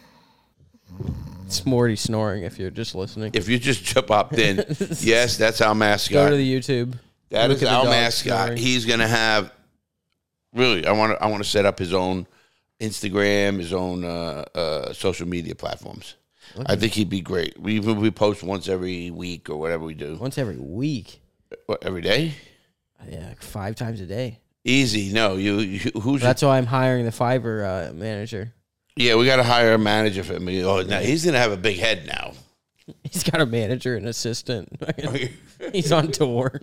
It's Morty snoring if you're just listening. If you just popped in, yes, that's our Go mascot. to the YouTube. That Look is at the our dog mascot. snoring. He's gonna have really. I want to. I want to set up his own Instagram, his own uh, uh, social media platforms. I think he'd be great. We we post once every week or whatever we do. Once every week. What, every day? Yeah, like five times a day. Easy. No, you. you who's? That's why I'm hiring the Fiverr uh, manager. Yeah, we got to hire a manager for me. Oh, now he's gonna have a big head now. He's got a manager and assistant. He's on tour.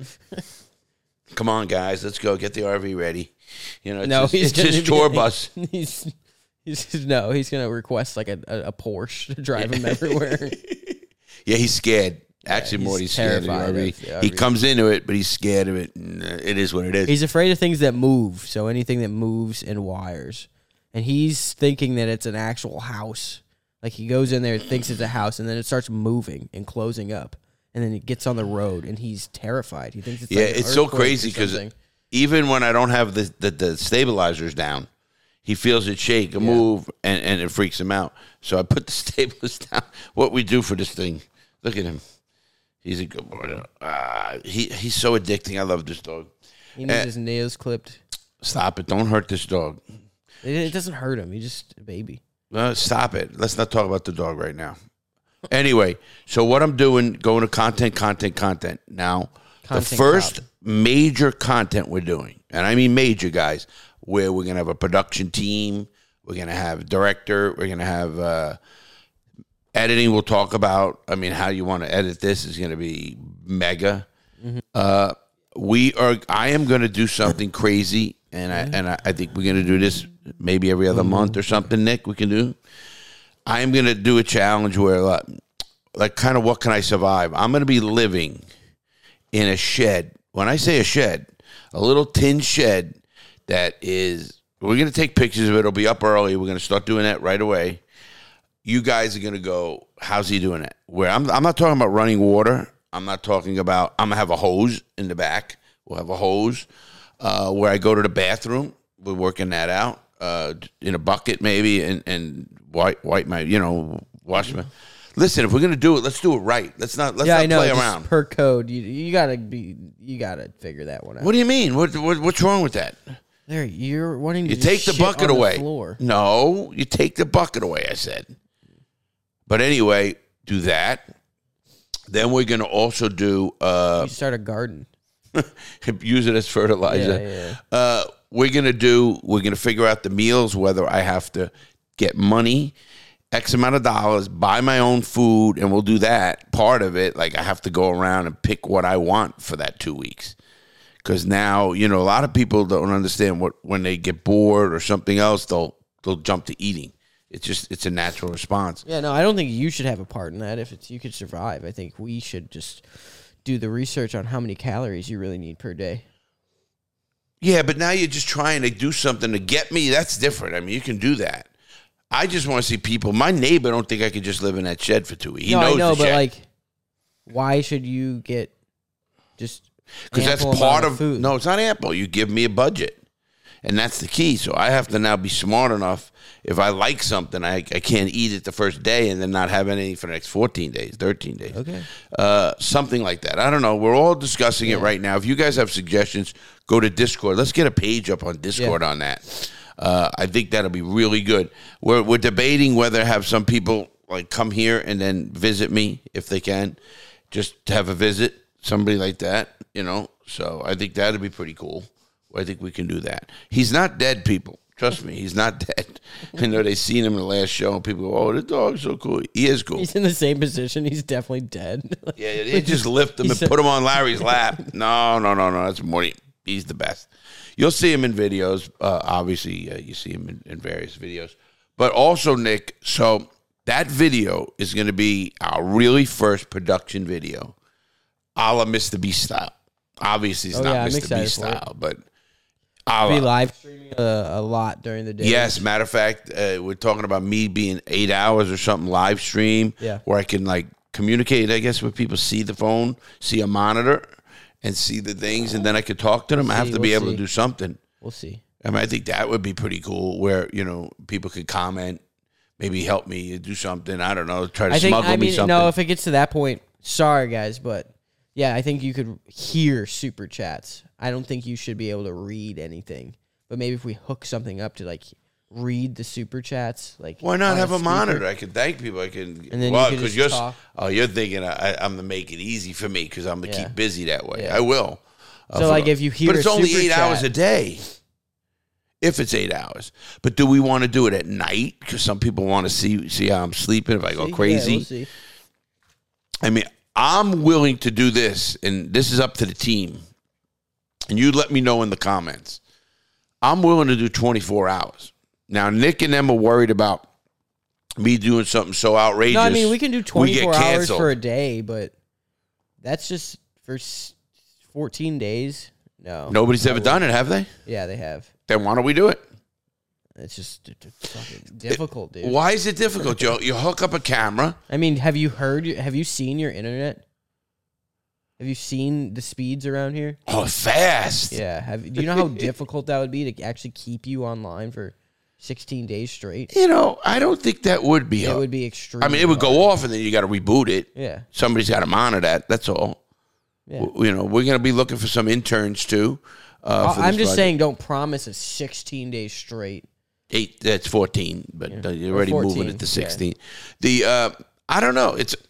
Come on, guys, let's go get the R V ready. You know, it's No, his, he's it's his gonna be- tour bus. He's, he's no, he's gonna request like a, a, a Porsche to drive him everywhere. Yeah, he's scared. Actually, he's Morty's scared of the terrified R V. of the R He V. comes into it, but he's scared of it. And, uh, it is what it is. He's afraid of things that move. So anything that moves and wires, and he's thinking that it's an actual house. Like he goes in there, thinks it's a house, and then it starts moving and closing up, and then it gets on the road, and he's terrified. He thinks it's yeah, like an it's so earthquake crazy or because something. even when I don't have the, the, the stabilizers down, he feels it shake and move, and, and it freaks him out. So I put the stabilizers down. What we do for this thing, look at him. He's a good boy. Uh, he he's so addicting. I love this dog. He needs uh, his nails clipped. Stop it! Don't hurt this dog. It, it doesn't hurt him. He's just a baby. Uh, stop it. Let's not talk about the dog right now. Anyway, so what I'm doing, going to content, content, content. Now, Content the first cloud. major content we're doing, and I mean major, guys, where we're going to have a production team, we're going to have a director, we're going to have uh, editing we'll talk about. I mean, how you want to edit this is going to be mega. Uh, we are, I am going to do something crazy, and I, and I, I think we're going to do this maybe every other month or something, Nick, we can do. I am going to do a challenge where, like, like kind of what can I survive? I'm going to be living in a shed. When I say a shed, a little tin shed that is, we're going to take pictures of it. It'll be up early. We're going to start doing that right away. You guys are going to go, how's he doing it? Where I'm, I'm not talking about running water. I'm not talking about, I'm going to have a hose in the back. We'll have a hose uh, where I go to the bathroom. We're working that out uh, in a bucket maybe and, and white, white my, you know, wash my. Listen, if we're going to do it, let's do it right. Let's not, let's yeah, not I know. play just around. Per code, you you gotta be, you gotta figure that one out. What do you mean? What, what What's wrong with that? There, you're wanting to You just take the shit bucket on away. The floor. No, you take the bucket away, I said. But anyway, do that. Then we're going to also do, uh, You start a garden. Use it as fertilizer. Yeah, yeah. Uh, we're gonna do. We're gonna figure out the meals. Whether I have to get money, X amount of dollars, buy my own food, and we'll do that part of it. Like I have to go around and pick what I want for that two weeks. Because now, you know, a lot of people don't understand what when they get bored or something else, they'll they'll jump to eating. It's just it's a natural response. Yeah, no, I don't think you should have a part in that. If it's you could survive, I think we should just do the research on how many calories you really need per day. Yeah, but now you're just trying to do something to get me. That's different. I mean, you can do that. I just want to see people. My neighbor don't think I could just live in that shed for two weeks. He no, knows I know, the but shed. like, why should you get just Because that's ample part amount of, food? no, it's not ample. You give me a budget. And that's the key. So I have to now be smart enough. If I like something, I, I can't eat it the first day and then not have anything for the next fourteen days, thirteen days. Okay. Uh, something like that. I don't know. We're all discussing Yeah. it right now. If you guys have suggestions, go to Discord. Let's get a page up on Discord Yeah. on that. Uh, I think that'll be really good. We're, we're debating whether to have some people like come here and then visit me if they can. Just to have a visit, somebody like that, you know. So I think that'd be pretty cool. I think we can do that. He's not dead, people. Trust me, he's not dead. I know they seen him in the last show, and people go, "Oh, the dog's so cool." He is cool. He's in the same position. He's definitely dead. Yeah, they just lift him and put him on Larry's lap. No, no, no, no. That's Morty. He's the best. You'll see him in videos. Uh, obviously, uh, you see him in, in various videos. But also, Nick, so that video is going to be our really first production video, a la Mister Beast style. Obviously, it's Oh, not yeah, I'm Mister excited Beast for it. style, but a la. Be live streaming a, a lot during the day. Yes, matter of fact, uh, we're talking about me being eight hours or something live stream, Yeah. where I can like communicate, I guess, with people, see the phone, see a monitor, and see the things, and then I could talk to them. I have see, to be we'll able see. to do something. We'll see. I mean, I think that would be pretty cool, where you know people could comment, maybe help me do something. I don't know, try to I think. smuggle I me mean, something. no. If it gets to that point, sorry guys, but yeah, I think you could hear super chats. I don't think you should be able to read anything. But maybe if we hook something up to like read the super chats, like Why not on have a speaker. monitor? I can thank people. I can, And then you well, can because just you're, s- talk. oh, you're thinking I, I'm gonna make it easy for me because I'm gonna Yeah. keep busy that way. Yeah. I will. Uh, So, for- like, if you hear but it's a only super eight chat- hours a day. If it's eight hours, but do we want to do it at night? Because some people want to see see how I'm sleeping. If I go See? crazy, Yeah, we'll see. I mean, I'm willing to do this, and this is up to the team. And you let me know in the comments. I'm willing to do twenty-four hours. Now, Nick and them are worried about me doing something so outrageous. No, I mean we can do get twenty-four hours canceled. for a day, but that's just for s- fourteen days. No, Nobody's I ever wouldn't. done it, have they? Yeah, they have. Then why don't we do it? It's just it's fucking difficult, dude. Why is it difficult, Joe? You hook up a camera. I mean, have you heard? Have you seen your internet? Have you seen the speeds around here? Oh, fast. Yeah. Have do you know how difficult that would be to actually keep you online for sixteen days straight? You know, I don't think that would be. It a- would be extreme. I mean, it would go off, and then you got to reboot it. Yeah. Somebody's got to monitor that. That's all. Yeah. W- You know, we're going to be looking for some interns too. Uh, for I'm this just project. saying, don't promise a sixteen days straight. Eight. That's fourteen, but Yeah. uh, you're Or already moving fourteen, it to yeah. sixteen. The uh, I don't know. It's.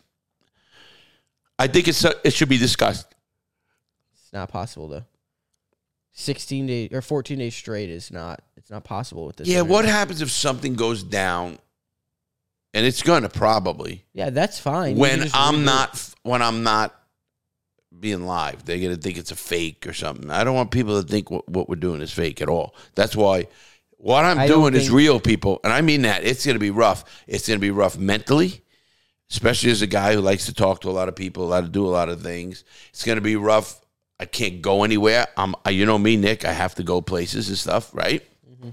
I think it's uh, it should be discussed. It's not possible though. Sixteen days or fourteen days straight is not. It's not possible with this. Yeah. internet. What happens if something goes down? And it's going to probably Yeah, that's fine. You when can just I'm reboot. not when I'm not being live. They're going to think it's a fake or something. I don't want people to think what, what we're doing is fake at all. That's why what I'm I don't doing is think- real, people. And I mean that. It's going to be rough. It's going to be rough mentally, especially as a guy who likes to talk to a lot of people, a lot to do a lot of things. It's going to be rough. I can't go anywhere. I'm, I- you know me, Nick. I have to go places and stuff, right? Mm-hmm.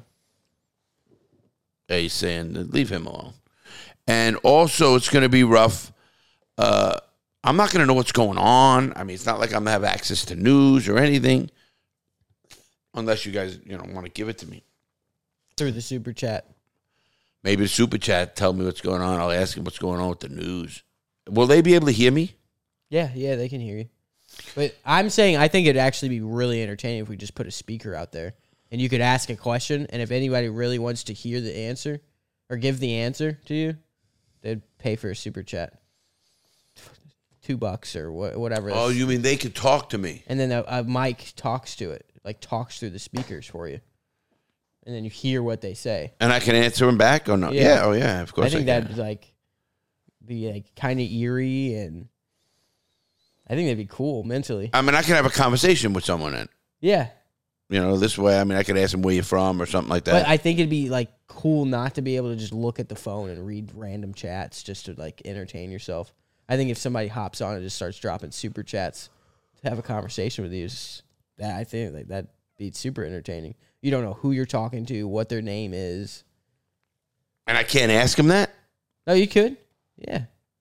Hey, he's saying, leave him alone. And also, it's going to be rough. Uh, I'm not going to know what's going on. I mean, it's not like I'm going to have access to news or anything, unless you guys, you know, want to give it to me. through the super chat. Maybe the super chat tell me what's going on. I'll ask him what's going on with the news. Will they be able to hear me? Yeah, yeah, they can hear you. But I'm saying I think it'd actually be really entertaining if we just put a speaker out there and you could ask a question, and if anybody really wants to hear the answer or give the answer to you, they'd pay for a super chat. two bucks or wha- whatever. Oh, you mean they could talk to me? And then a, a mic talks to it, like talks through the speakers for you, and then you hear what they say. And I can answer them back or not? Yeah. Yeah. Oh, yeah. Of course. I think I can. that'd like be like kind of eerie, and I think that'd be cool mentally. I mean, I can have a conversation with someone then. Yeah, You know, this way. I mean, I could ask them where you're from or something like that. but I think it'd be like cool not to be able to just look at the phone and read random chats just to like entertain yourself. I think if somebody hops on and just starts dropping super chats to have a conversation with you, is that I think like that'd be super entertaining. You don't know who you're talking to, what their name is. and I can't ask them that. No, you could. Yeah.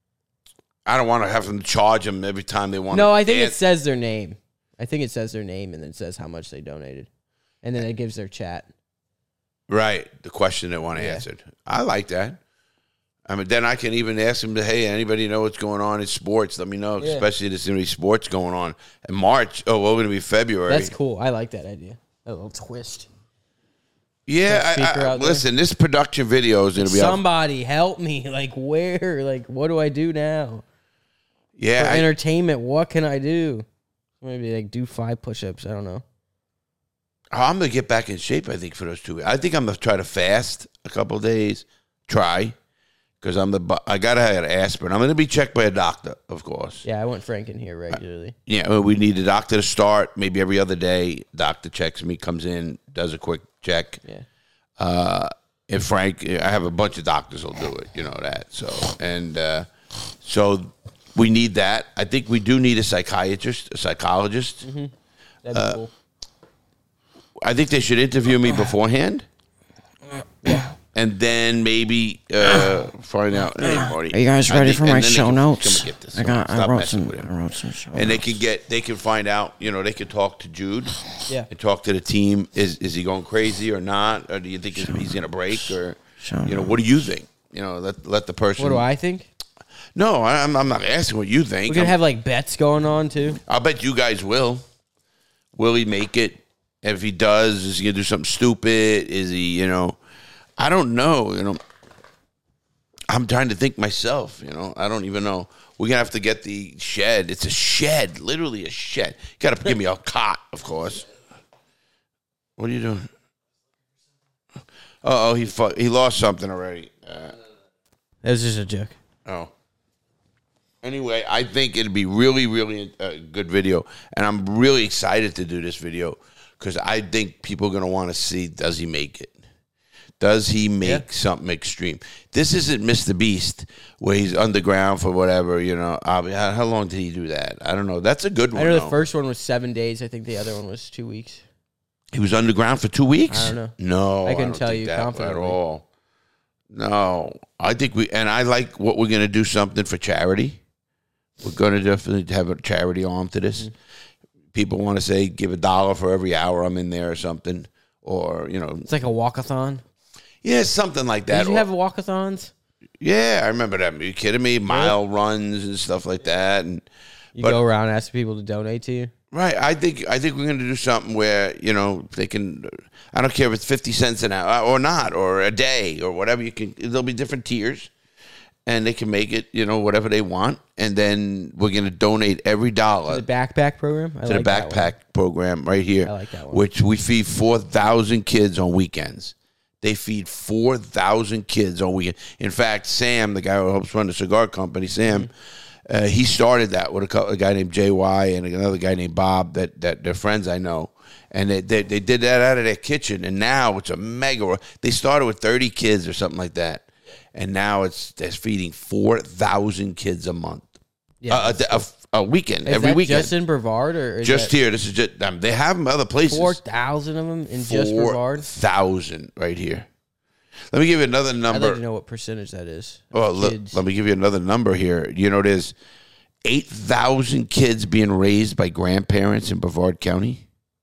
I don't want to have them charge them every time they want. No, to I think dance. it says their name. I think it says their name and then it says how much they donated. And then it gives their chat. Right, the question they want Yeah. answered. I like that. I mean, then I can even ask them to, hey, anybody know what's going on in sports? Let me know, Yeah. especially there's going to be sports going on in March. Oh, well, we're going to be February. That's cool. I like that idea. A little twist. Yeah, Got a I, speaker I, out there. listen, this production video is going to be out. Somebody help me. Like, where? Like, what do I do now? Yeah, For I, entertainment, what can I do? Maybe like do five push-ups. I don't know. I'm going to get back in shape, I think, for those two weeks. I think I'm going to try to fast a couple of days. Try. Because I'm the bu- I got to have an aspirin. I'm going to be checked by a doctor, of course. Yeah, I want Franken here regularly. Yeah, well, we need a doctor to start maybe every other day. Doctor checks me, comes in, does a quick check. Yeah. Uh, and Frank, I have a bunch of doctors who'll do it. You know that. So and uh, so we need that. I think we do need a psychiatrist, a psychologist. That'd be Uh, cool. I think they should interview me beforehand. And then maybe uh, find out. Hey, Marty, Are you guys I ready think- for and my then they show can- notes? come and get this. I got. I Stop wrote messing some. with him. I wrote some show And they notes. can get, they can find out. You know, they can talk to Jude. Yeah. And talk to the team. Is is he going crazy or not? Or do you think he's, he's going to break? Or Show you know, what do you think? You know, let let the person. What do I think? No, I'm I'm not asking what you think. We're gonna I'm- have like bets going on too. I'll bet you guys will. Will he make it? If he does, is he gonna do something stupid? Is he, you know, I don't know. You know, I'm trying to think myself. You know, I don't even know. We're gonna have to get the shed. It's a shed, literally a shed. You gotta give me a cot, of course. What are you doing? Uh oh, he fu- he lost something already. Uh, That was just a joke. Oh. Anyway, I think it'd be really, really a good video, and I'm really excited to do this video because I think people are going to want to see, does he make it? Does he make Yeah. something extreme? This isn't Mister Beast where he's underground for whatever, you know. I mean, how, how long did he do that? I don't know. That's a good one. I know the though. first one was seven days. I think the other one was two weeks. He was underground for two weeks? I don't know. No, I couldn't don't tell think you that at confidently. all. No, I think we, and I like what we're going to do something for charity. We're going to definitely have a charity arm to this. Mm-hmm. People want to say give a dollar for every hour I'm in there or something, or you know, It's like a walkathon. yeah, something like that. Did you Or- have walkathons? yeah, I remember that. Are you kidding me? Mile runs and stuff like that, and You But- go around asking people to donate to you. right. I think I think we're going to do something where you know they can. I don't care if it's fifty cents an hour or not, or a day or whatever. You can. There'll be different tiers, and they can make it you know whatever they want, and then we're going to donate every dollar The backpack program. I to the like that one. backpack program right here, I like that one. which we feed four thousand kids on weekends. They feed four thousand kids on weekend. In fact, Sam, the guy who helps run the cigar company, Sam, uh, he started that with a, couple, a guy named J Y and another guy named Bob that, that they're friends I know. And they, they they did that out of their kitchen, and now it's a mega. They started with thirty kids or something like that, and now it's they're feeding four thousand kids a month, Yeah, uh, a, a, a weekend, Is every that weekend. just in Brevard or is Just that here. This is just um, they have them other places. four thousand of them in just Four Brevard? thousand right here. Let me give you another I'd number. like to know what percentage that is. of Oh, look, kids. let me give you another number here. You know, there's eight thousand kids being raised by grandparents in Brevard County.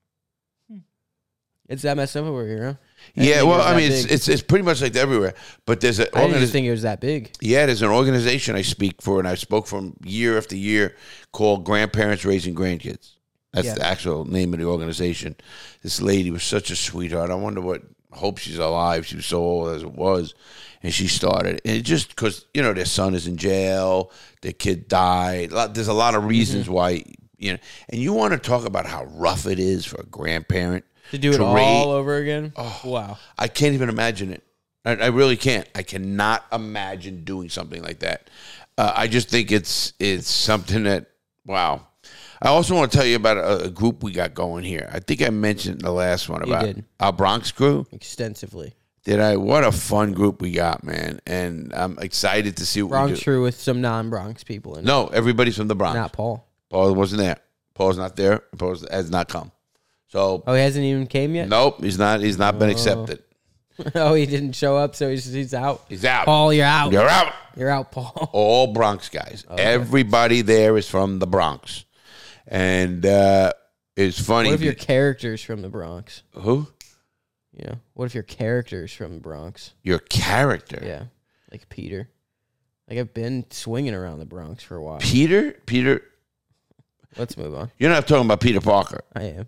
It's that messed up over here, huh? I didn't Yeah, think it well, was I that mean, it's, big. it's it's pretty much like everywhere. But there's an I didn't even organization. think it was that big. Yeah, there's an organization I speak for, and I spoke for 'em year after year, called Grandparents Raising Grandkids. That's Yeah. the actual name of the organization. This lady was such a sweetheart. I wonder what I hope she's alive. She was so old as it was. And she started. And it just because, you know, their son is in jail. Their kid died. There's a lot of reasons mm-hmm. why, you know. And you want to talk about how rough it is for a grandparent. To do it to all raise, over again? Oh, wow. I can't even imagine it. I, I really can't. I cannot imagine doing something like that. Uh, I just think it's it's something that, wow. I also want to tell you about a, a group we got going here. I think I mentioned in the last one about did. our Bronx crew. Extensively. Did I? What a fun group we got, man. And I'm excited to see what Bronx we do. crew with some non-Bronx people in it. No, everybody's from the Bronx. Not Paul. Paul wasn't there. Paul's not there. Paul has not come. So, oh, he hasn't even came yet? Nope, he's not. He's not been Oh. accepted. Oh, he didn't show up, so he's he's out. He's out. Paul, you're out. You're out. You're out, Paul. All Bronx guys. Okay. Everybody there is from the Bronx. And uh, it's funny. What if your character's from the Bronx? Who? You know, what if your character's from the Bronx? Your character? Yeah, like Peter. Like I've been swinging around the Bronx for a while. Peter? Peter? Let's move on. You're not talking about Peter Parker. I am.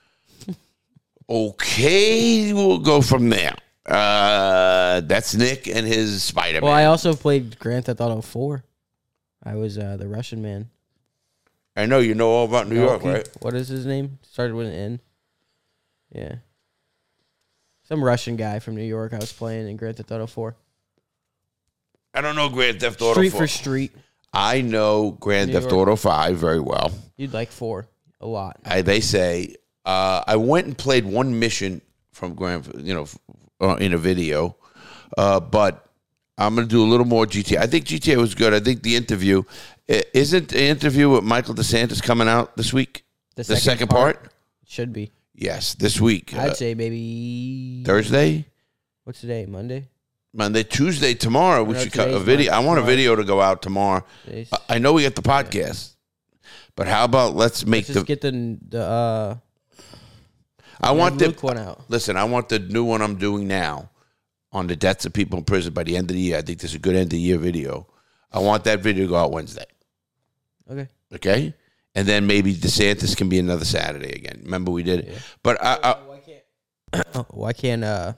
Okay, we'll go from there. Uh, that's Nick and his Spider-Man. Well, I also played Grand Theft Auto four. I was uh, the Russian man. I know you know all about New York, Noki. right? What is his name? Started with an N. Yeah. Some Russian guy from New York I was playing in Grand Theft Auto four. I don't know Grand Theft Auto Street four. for street. I know Grand New Theft York. Auto five very well. You'd like four a lot. I, they say uh, I went and played one mission from Grand, you know, uh, in a video, uh, but I'm going to do a little more G T A. I think G T A was good. I think the interview isn't the interview with Michael DeSantis coming out this week. The The second second part? part? Should be. Yes, this week. I'd Uh, say maybe Thursday, What's today? Monday? Monday, Tuesday, tomorrow. We No, should cut a today's video. I want a Monday. video to go out tomorrow. Today's- I- I know we got the podcast, but how about let's make Let's just the. get the the uh I want the Luke one out. Listen, I want the new one I'm doing now on the deaths of people in prison by the end of the year. I think this is a good end of the year video. I want that video to go out Wednesday. Okay. Okay? And then maybe DeSantis can be another Saturday again. Remember we did it? But I, I Why can't Why can't uh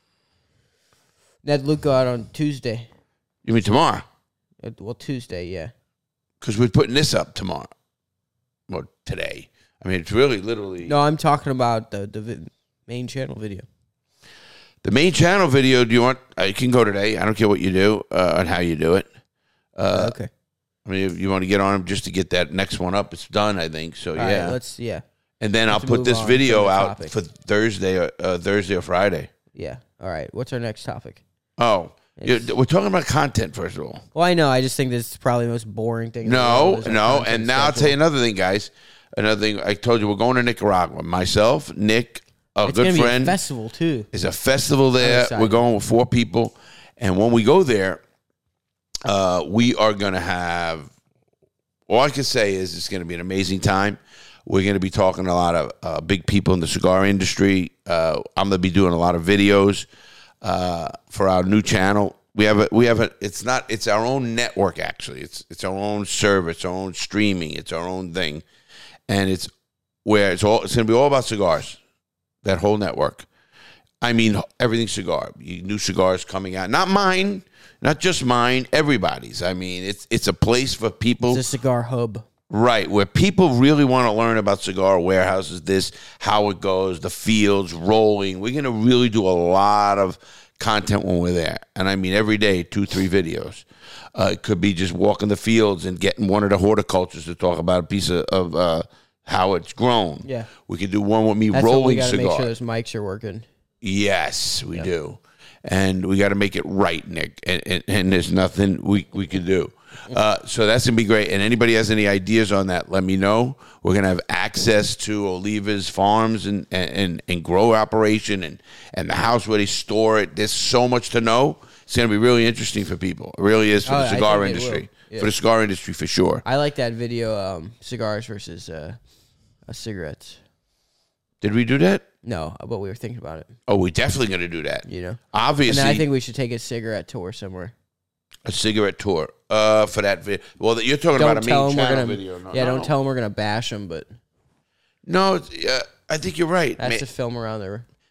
Ned Luke go out on Tuesday? you mean tomorrow? Uh, Well, Tuesday, yeah. Because we're putting this up tomorrow. Well, today. I mean, it's really literally. No, I'm talking about the the vi- main channel video. The main channel video, do you want? Uh, you can go today. I don't care what you do uh, and how you do it. Uh, okay. I mean, if you want to get on them just to get that next one up, it's done, I think. So, All yeah. right, let's yeah. And then I'll Let's put move this on to video the out topic. for Thursday, or, uh, Thursday or Friday. Yeah. All right. What's our next topic? Oh, It's- you- we're talking about content first of all. Well, I know. I just think this is probably the most boring thing. in the No, world is our no, content and now I'll schedule. tell you another thing, guys. Another thing I told you, we're going to Nicaragua. Myself, Nick, a It's good gonna friend. be a festival too. There's a festival there. excited. We're going with four people, and when we go there, uh, we are going to have. All I can say is it's going to be an amazing time. We're going to be talking to a lot of uh, big people in the cigar industry. Uh, I'm going to be doing a lot of videos uh, for our new channel. We have a, we have a, it's not, it's our own network actually. It's it's our own service, our own streaming. It's our own thing, and it's where it's all. It's going to be all about cigars. That whole network. I mean, everything cigar. New cigars coming out. Not mine, not just mine. Everybody's. I mean, it's it's a place for people. It's a cigar hub. Right, where people really want to learn about cigar warehouses, this, how it goes, the fields, rolling. We're going to really do a lot of content when we're there. And I mean, every day, two, three videos. Uh, it could be just walking the fields and getting one of the horticulturists to talk about a piece of, of uh, how it's grown. Yeah. We could do one with me That's what we rolling got to cigars. make sure those mics are working. Yes, we do. And we got to make it right, Nick. And, and, and there's nothing we, we can do. Uh, so that's going to be great. And anybody has any ideas on that, let me know. We're going to have access to Oliva's farms and, and, and grow operation and, and the house where they store it. There's so much to know. It's going to be really interesting for people. It really is for Oh, the I cigar think it industry. will. Yeah. For the cigar industry, for sure. I like that video, um, cigars versus uh, uh, cigarettes. Did we do that? No, but we were thinking about it. Oh, we're definitely going to do that. You know, Obviously. and then I think we should take a cigarette tour somewhere. A cigarette tour uh, for that video. Well, you're talking Don't about a tell main them we're channel gonna. video. No, yeah, no, don't no. tell them we're gonna bash them, but No, it's, uh, I think you're right. that's Ma- to film around there.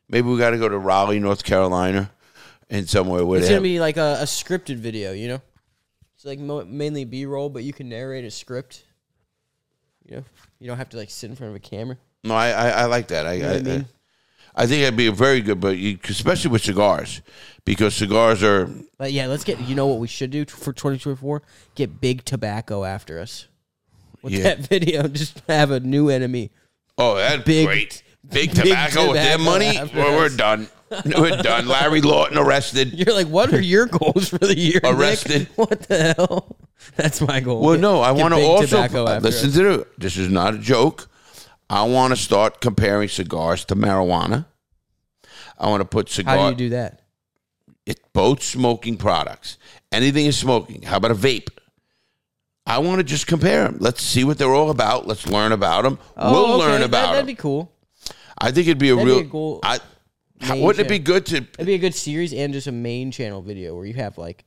Maybe we got to go to Raleigh, North Carolina, and somewhere where It's they gonna have, be like a, a scripted video, you know. It's like mo- mainly B-roll, but you can narrate a script. You know, you don't have to like sit in front of a camera. No, I, I I like that. I You know what I mean? I, I think it'd be a very good, but you, especially with cigars, because cigars are. But yeah, let's get. You know what we should do for twenty twenty-four? Get Big Tobacco after us with Yeah. that video. Just have a new enemy. Oh, that's Big- great. Big Big tobacco, with their Tobacco money. after Well, we're us. done. We're done. Larry Lawton arrested. You're like, what are your goals for the year? Nick? Arrested. What the hell? That's my goal. Well, Get- no, I get want to Big also Tobacco after listen us. to the. This is not a joke. I want to start comparing cigars to marijuana. I want to put cigar. How do you do that? It's both smoking products. Anything is smoking. How about a vape? I want to just compare them. Let's see what they're all about. Let's learn about them. Oh, we'll okay. learn That- about That'd them. be cool. I think it'd be a that'd be real. a cool I, how, main wouldn't it be channel. good to? It'd be a good series and just a main channel video where you have like,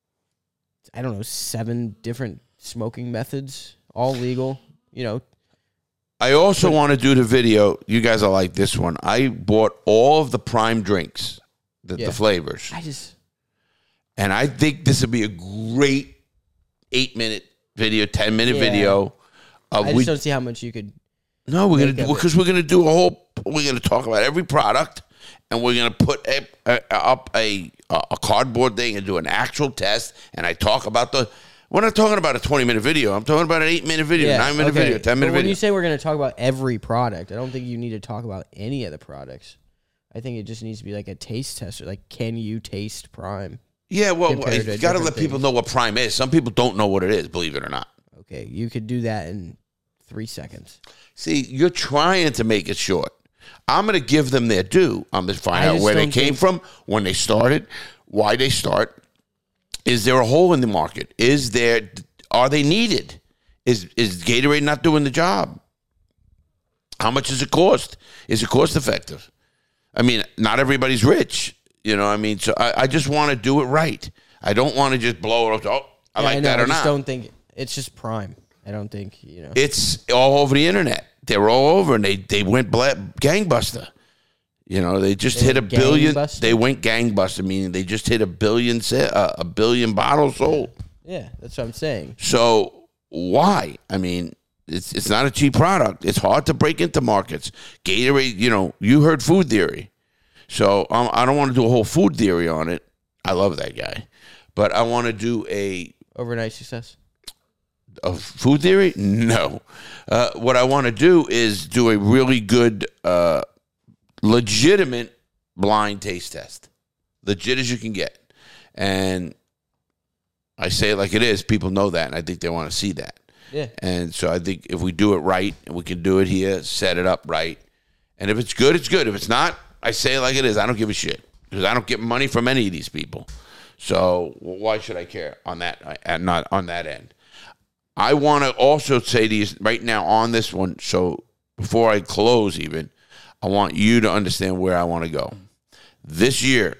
I don't know, seven different smoking methods, all legal. You know, I also want to do the video. You guys are like this one. I bought all of the prime drinks, the, Yeah. the flavors, I just and I think this would be a great eight-minute video, ten-minute Yeah. video. Of I just we, don't see how much you could. no, we're gonna make do of it. because we're gonna do a whole. We're gonna talk about every product, and we're gonna put a, a, up a a cardboard thing and do an actual test. And I talk about the. We're not talking about a twenty-minute video. I'm talking about an eight-minute video, Yeah, nine-minute okay. video, ten-minute But when video. you say we're going to talk about every product, I don't think you need to talk about any of the products. I think it just needs to be like a taste tester. Like, can you taste Prime? Yeah, well, compared to you got to let different people things. know what Prime is. Some people don't know what it is, believe it or not. Okay, you could do that in three seconds. See, you're trying to make it short. I'm going to give them their due. I'm going to find I out just where they don't came think- from, when they started, why they start. Is there a hole in the market? Is there? Are they needed? Is is Gatorade not doing the job? How much does it cost? Is it cost effective? I mean, not everybody's rich, you know. I mean, so I, I just want to do it right. I don't want to just blow it up. Oh, I Yeah, like know, that I or just not. don't think it's just Prime. I don't think, you know. It's all over the internet. They're all over, and they they went bla- gangbuster. You know, they just They hit a went billion. gangbuster? They went gangbuster, meaning they just hit a billion sa- uh, a billion bottles sold. Yeah, that's what I'm saying. So why? I mean, it's it's not a cheap product. It's hard to break into markets. Gatorade, you know, you heard food theory, so um, I don't want to do a whole food theory on it. I love that guy, but I want to do a Overnight success. of food theory? No. Uh, what I want to do is do a really good, uh, legitimate blind taste test. Legit as you can get. And I say it like it is. People know that, and I think they want to see that. Yeah. And so I think if we do it right, and we can do it here, set it up right, and if it's good, it's good. If it's not, I say it like it is. I don't give a shit because I don't get money from any of these people. So why should I care on that? And not on that end. I want to also say to you right now on this one. So before I close, even I want you to understand where I want to go. This year,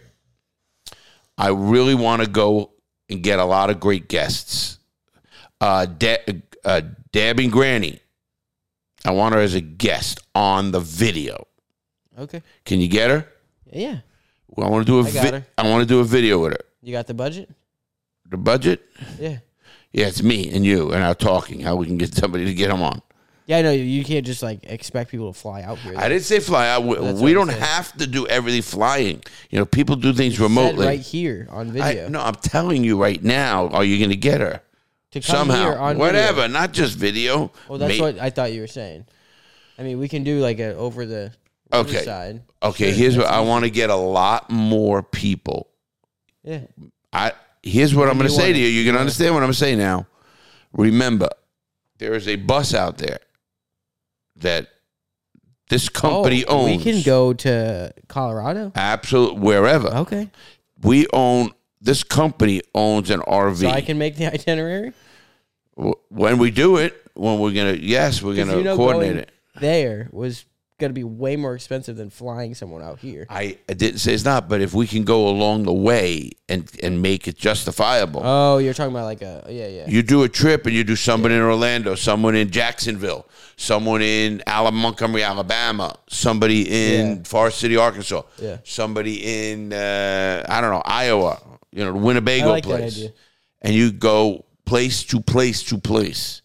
I really want to go and get a lot of great guests. Uh, da- uh, Dabbing Granny, I want her as a guest on the video. Okay. Can you get her? Yeah. Well, I want to do a I got vi- her. I want to do a video with her. You got the budget? The budget? Yeah. Yeah, it's me and you and our talking. How we can get somebody to get them on. Yeah, I know. You can't just like expect people to fly out here. I didn't say fly out. We, That's we what I'm don't saying. have to do everything flying. You know, people do things Said remotely. right here on video. I, no, I'm telling you right now. Are you going to get her to come somehow? here on Whatever, video. not just video. Well, that's May- what I thought you were saying. I mean, we can do like a over the other Okay. side. Okay, Sure, here's what that's I easy. want to get a lot more people. Yeah. I here's what I'm When going to you say want to you. it. You're going to Yeah. understand what I'm going to say now. Remember, there is a bus out there that this company Oh, owns. We can go to Colorado. Absolutely, wherever. Okay. We own, this company owns an R V. So I can make the itinerary. W- When we do it, when we're going to, yes, we're going 'Cause to you know coordinate going it. There was got to be way more expensive than flying someone out here. I, I didn't say it's not, but if we can go along the way and, and make it justifiable. Oh, you're talking about like a, yeah, yeah. You do a trip and you do someone yeah. in Orlando, someone in Jacksonville, someone in Alabama, Montgomery, Alabama, somebody in yeah. Forest City, Arkansas, yeah. somebody in, uh, I don't know, Iowa, you know, the Winnebago I like place. That idea. And you go place to place to place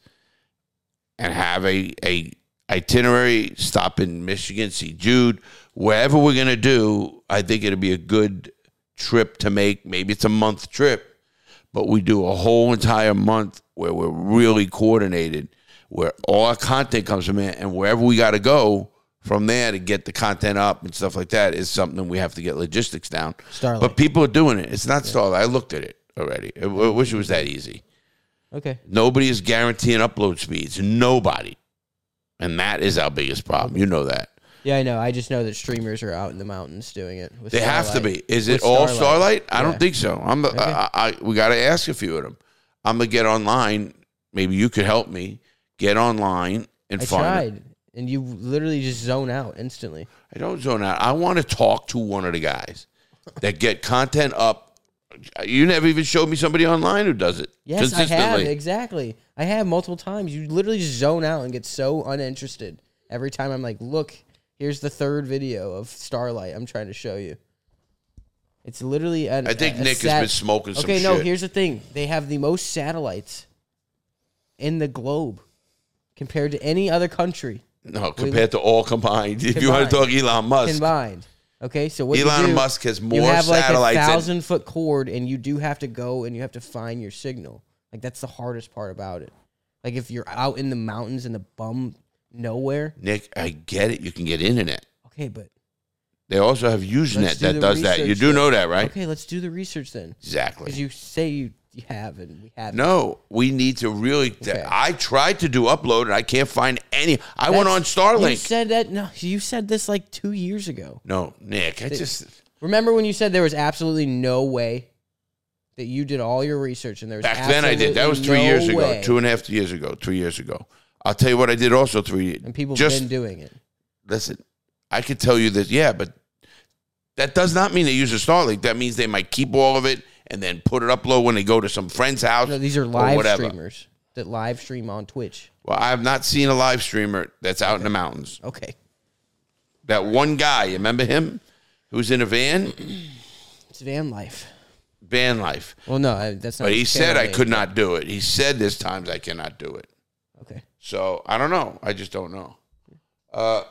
and have a, a itinerary, stop in Michigan, see Jude, wherever we're going to do. I think it'll be a good trip to make. Maybe it's a month trip, but we do a whole entire month where we're really coordinated, where all our content comes from it, and wherever we got to go from there to get the content up and stuff like that is something we have to get logistics down. Starlight. But people are doing it. It's not yeah. Starlight. I looked at it already. I wish it was that easy. Okay. Nobody is guaranteeing upload speeds. Nobody. And that is our biggest problem. You know that. Yeah, I know. I just know that streamers are out in the mountains doing it. With they Starlight. have to be. Is it with all Starlight? Starlight? I yeah. don't think so. I'm. Okay. I, I, we got to ask a few of them. I'm gonna get online. Maybe you could help me get online and I find. I tried, it. and you literally just zone out instantly. I don't zone out. I want to talk to one of the guys that get content up. You never even showed me somebody online who does it. Yes, I have. Exactly. I have multiple times. You literally just zone out and get so uninterested. Every time I'm like, look, here's the third video of Starlight I'm trying to show you. It's literally an, I think a, a Nick sat- has been smoking some okay, shit. no, here's the thing. They have the most satellites in the globe compared to any other country. No, compared to all combined. If combined, you want to talk Elon Musk. Combined. Okay, so what Elon you do, Musk has more you have like satellites a than- thousand foot cord, and you do have to go and you have to find your signal. Like that's the hardest part about it. Like if you're out in the mountains in the bum nowhere. Nick, I get it. You can get internet. Okay, but they also have Usenet do that does that. You do then. know that, right? Okay, let's do the research then. Exactly. Because you say you, you have and we have. No, we need to really. Okay. I tried to do upload and I can't find any. I That's, went on Starlink. You said that. No, you said this like two years ago. No, Nick, I that, just remember when you said there was absolutely no way that you did all your research and there was back then I did. That was three no years ago, way. two and a half years ago, three years ago. I'll tell you what I did also three years. And people have just, been doing it. Listen, I could tell you this, yeah, but that does not mean they use a Starlink. That means they might keep all of it and then put it upload when they go to some friend's house. No, these are live streamers that live stream on Twitch. Well, I have not seen a live streamer that's out okay. in the mountains. Okay. That one guy, you remember him? Who's in a van? It's van life. Van life. Well, no, that's not. But he said I could not do it. He said there's times I cannot do it. Okay. So I don't know. I just don't know. Uh,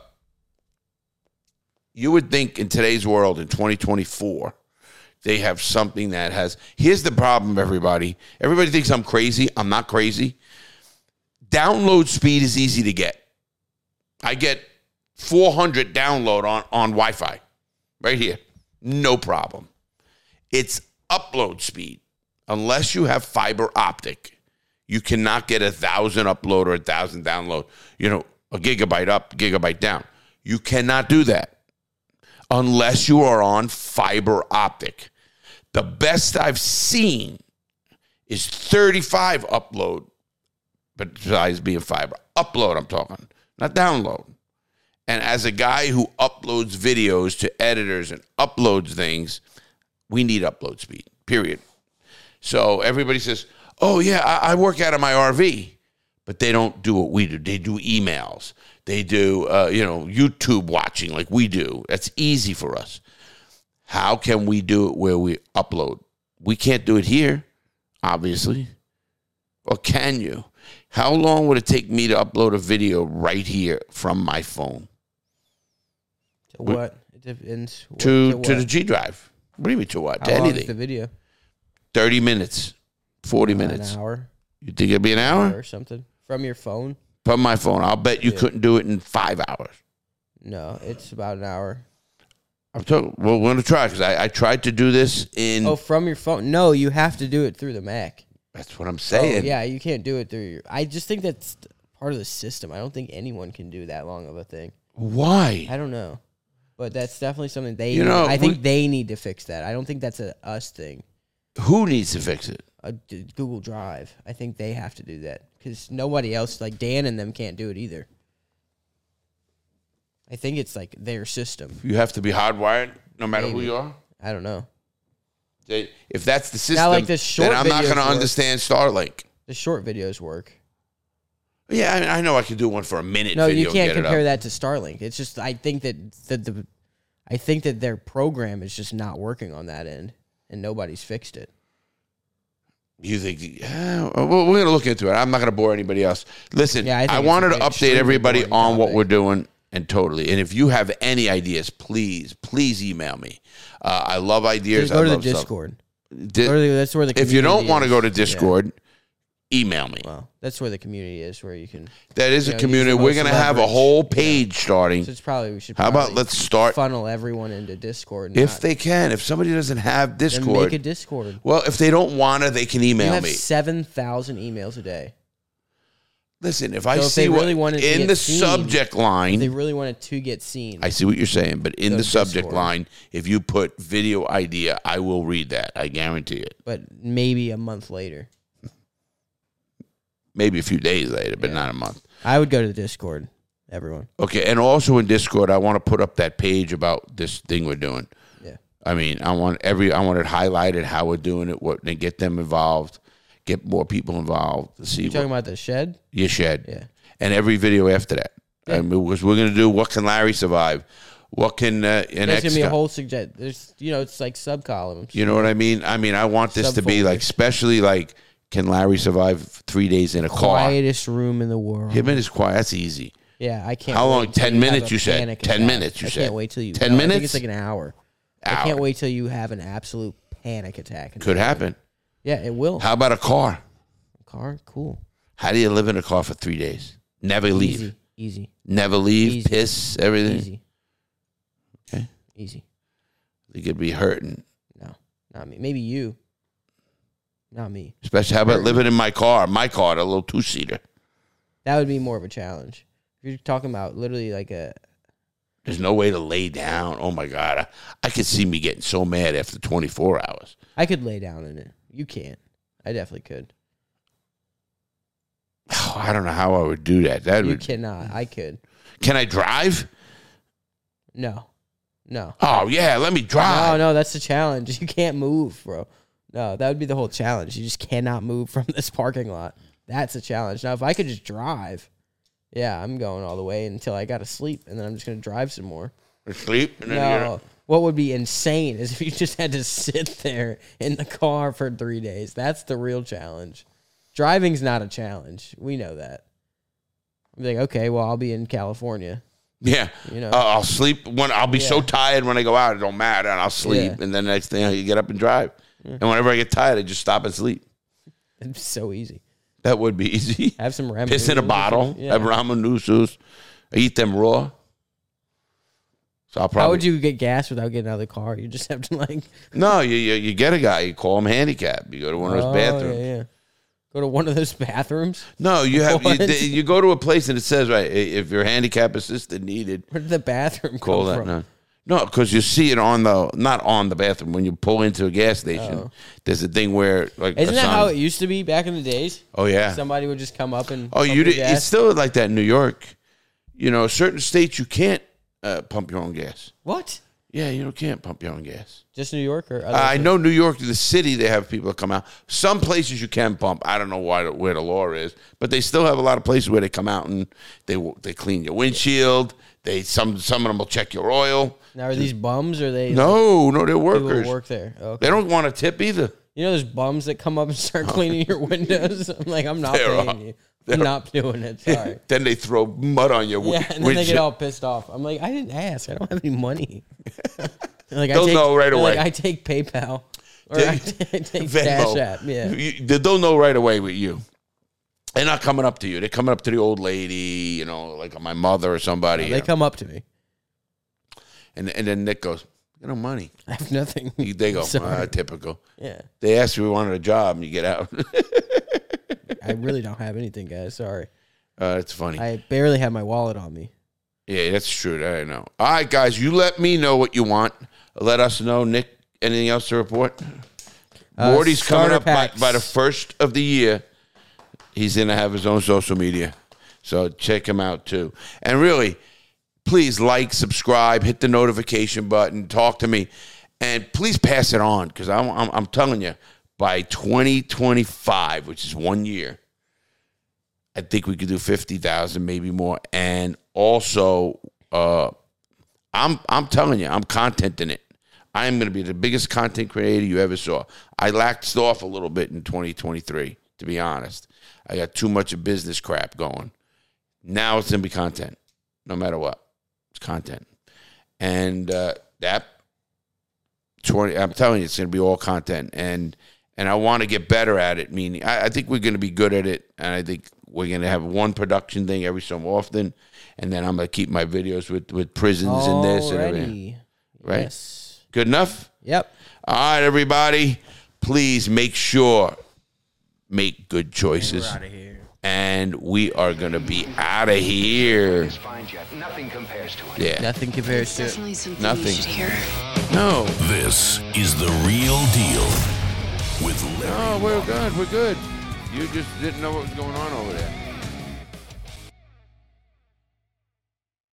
you would think in today's world, in twenty twenty-four, they have something that has. Here's the problem, everybody. Everybody thinks I'm crazy. I'm not crazy. Download speed is easy to get. I get four hundred download on, on Wi-Fi right here. No problem. It's upload speed. Unless you have fiber optic, you cannot get a thousand upload or a thousand download. You know, a gigabyte up, gigabyte down. You cannot do that unless you are on fiber optic. The best I've seen is thirty-five upload, but besides being fiber. Upload, I'm talking, not download. And as a guy who uploads videos to editors and uploads things, we need upload speed, period. So everybody says, oh, yeah, I, I work out of my R V. But they don't do what we do. They do emails. They do, uh, you know, YouTube watching like we do. That's easy for us. How can we do it where we upload? We can't do it here, obviously. Or can you? How long would it take me to upload a video right here from my phone? To what? It depends. What, to, to, to the G drive. What do you mean to what? How to long anything. is the video? thirty minutes. forty uh, minutes. An hour. You think it'd be an hour? Or something. From your phone? From my phone. I'll bet you yeah. couldn't do it in five hours. No, it's about an hour. I'm talking. Well, we're going to try because I, I tried to do this in. Oh, from your phone? No, you have to do it through the Mac. That's what I'm saying. Oh, yeah, you can't do it through your. I just think that's part of the system. I don't think anyone can do that long of a thing. Why? I don't know, but that's definitely something they. You know, I think we, they need to fix that. I don't think that's a us thing. Who needs to fix it? Uh, Google Drive. I think they have to do that because nobody else, like Dan and them, can't do it either. I think it's like their system. You have to be hardwired no matter Maybe. who you are? I don't know. They, if that's the system, like the short then I'm not videos going to work. understand Starlink. The short videos work. Yeah, I, mean, I know I could do one for a minute No, video you can't and get compare it up. that to Starlink. It's just I think that the, the I think that their program is just not working on that end, and nobody's fixed it. You think, yeah, well, we're going to look into it. I'm not going to bore anybody else. Listen, Yeah, I I, think it's wanted an to update extremely everybody boring on what topic. we're doing, and totally. And if you have any ideas, please, please email me. Uh, I love ideas. Just go I to the love stuff. Discord. Di- Literally, that's where the if you don't community want to is. go to Discord, email me. Well, that's where the community is, where you can. That is you a know, use community. the We're most going to have a leverage. whole page starting. So it's probably we should. How about probably let's start- funnel everyone into Discord. If not- they can. If somebody doesn't have then Discord, make a Discord. well, if they don't want to, they can You email have me. seven thousand emails a day. Listen, if I So if see they what really wanted to in get the seen, subject line, If they really wanted to get seen. I see what you're saying, but in Go the to subject Discord. line, if you put video idea, I will read that. I guarantee it. but maybe a month later. Maybe a few days later, but not a month. I would go to the Discord, everyone. Okay, and also in Discord, I want to put up that page about this thing we're doing. Yeah. I mean, I want every, I want it highlighted how we're doing it, what, and get them involved, get more people involved to see You what talking about the shed? you shed. Yeah. And every video after that. Yeah. I mean, because we're going to do what can Larry survive? What can uh, an There's ex gonna be a guy- whole suggest. There's you know it's like sub columns. You know what I mean? I mean, I want this to be Subfolders. like, especially like, can Larry survive three days in a car? Quietest room in the world. Him and his quiet. That's easy. Yeah, I can't. How wait long? until ten you have minutes, a you said? panic ten attack. minutes, you I said? can't wait till you. ten no, I minutes? think it's like an hour. I Hour. can't wait till you have an absolute panic attack. Could happen. Yeah, it will. How about a car? Car, cool. How do you live in a car for three days? Never leave. Easy, easy, Never leave. Easy. Piss. Everything. easy. Okay. Easy. You could be hurting. No, not me. Maybe you. Not me. Especially how about living in my car? My car, a little two seater. That would be more of a challenge. If you're talking about literally like a There's no way to lay down. Oh my God. I, I could see me getting so mad after twenty-four hours. I could lay down in it. You can't. I definitely could. Oh, I don't know how I would do that. That You would, cannot. I could. Can I drive? No. No. Oh yeah, let me No, drive. no, that's the challenge. You can't move, bro. No, that would be the whole challenge. You just cannot move from this parking lot. That's a challenge. Now, if I could just drive, yeah, I'm going all the way until I got to sleep, and then I'm just going to drive some more. Or sleep and then you No, what would be insane is if you just had to sit there in the car for three days. That's the real challenge. Driving's not a challenge. We know that. I'm like, okay, well, I'll be in California. Yeah, You know. Uh, I'll sleep when I'll be so Yeah. tired when I go out. It don't matter, and I'll sleep. Yeah. And then the next thing you get up and drive. And whenever I get tired, I just stop and sleep. It's so easy. That would be easy. Have some ramen. Piss in a noodles or bottle. something. Yeah. Have ramen noodles. I eat them raw. So I'll probably. How would you get gas without getting out of the car? You just have to like No, you, you you get a guy. You call him handicap. You go to one of those Oh, bathrooms. Yeah, yeah. Go to one of those bathrooms. No, you have you, What? you go to a place and it says right if your handicap assistant needed. Where did the bathroom Call come that from? no, no, because you see it on the not on the bathroom when you pull into a gas station. Oh. There's a thing where like Isn't a that sign- how it used to be back in the days? Oh yeah. Somebody would just come up and Oh, pump you your did. gas? It's still like that in New York. You know, certain states you can't uh, pump your own gas. What? Yeah, you can't pump your own gas. Just New York or other Uh, I states? know New York, the city, they have people that come out. Some places you can pump. I don't know why where the law is, but they still have a lot of places where they come out and they they clean your windshield. They some some of them will check your oil. Now are these bums or are they No, no, they're people who workers. work there? Okay. They don't want a tip either. You know those bums that come up and start cleaning your windows? I'm like, I'm not They're paying all- you. I'm not doing it. Sorry. Then they throw mud on your wi- Yeah, and then they windshield. get all pissed off. I'm like, I didn't ask. I don't have any money. like, They'll I take, know right they're away. Like, I take PayPal or Take- I take, I take Venmo. Cash App. Yeah, You- they- they'll know right away with you. They're not coming up to you. They're coming up to the old lady, you know, like my mother or somebody. you they know. come up to me. And and then Nick goes, "You know, money." I have nothing. They go, Sorry. ah, typical. Yeah, They ask you if you wanted a job, and you get out. I really don't have anything, guys. Sorry, uh, it's funny. I barely have my wallet on me. Yeah, that's true. I know. All right, guys, you let me know what you want. Let us know. Nick, anything else to report? Uh, Morty's coming starter up by, packs. by the first of the year. He's going to have his own social media. So check him out, too. And really, please like, subscribe, hit the notification button, talk to me, and please pass it on because I'm, I'm, I'm telling you, by twenty twenty-five, which is one year, I think we could do fifty thousand, maybe more. And also, uh, I'm I'm telling you, I'm contenting it. I am going to be the biggest content creator you ever saw. I lacked off a little bit in twenty twenty-three, to be honest. I got too much of business crap going. Now it's going to be content, no matter what. It's content. And uh, that, twenty, I'm telling you, it's going to be all content. And and I want to get better at it, meaning I, I think we're going to be good at it. And I think we're going to have one production thing every so often. And then I'm going to keep my videos with, with prisons and this and everything. Right? Yes. Good enough? Yep. All right, everybody. Please make sure, make good choices. We're out of here. And we are going to be out of here. This fine jet, nothing compares to it. Yeah. Nothing compares It's to it. definitely something Nothing. you should hear. No. This is The Real Deal with Larry No, we're good. We're good. You just didn't know what was going on over there.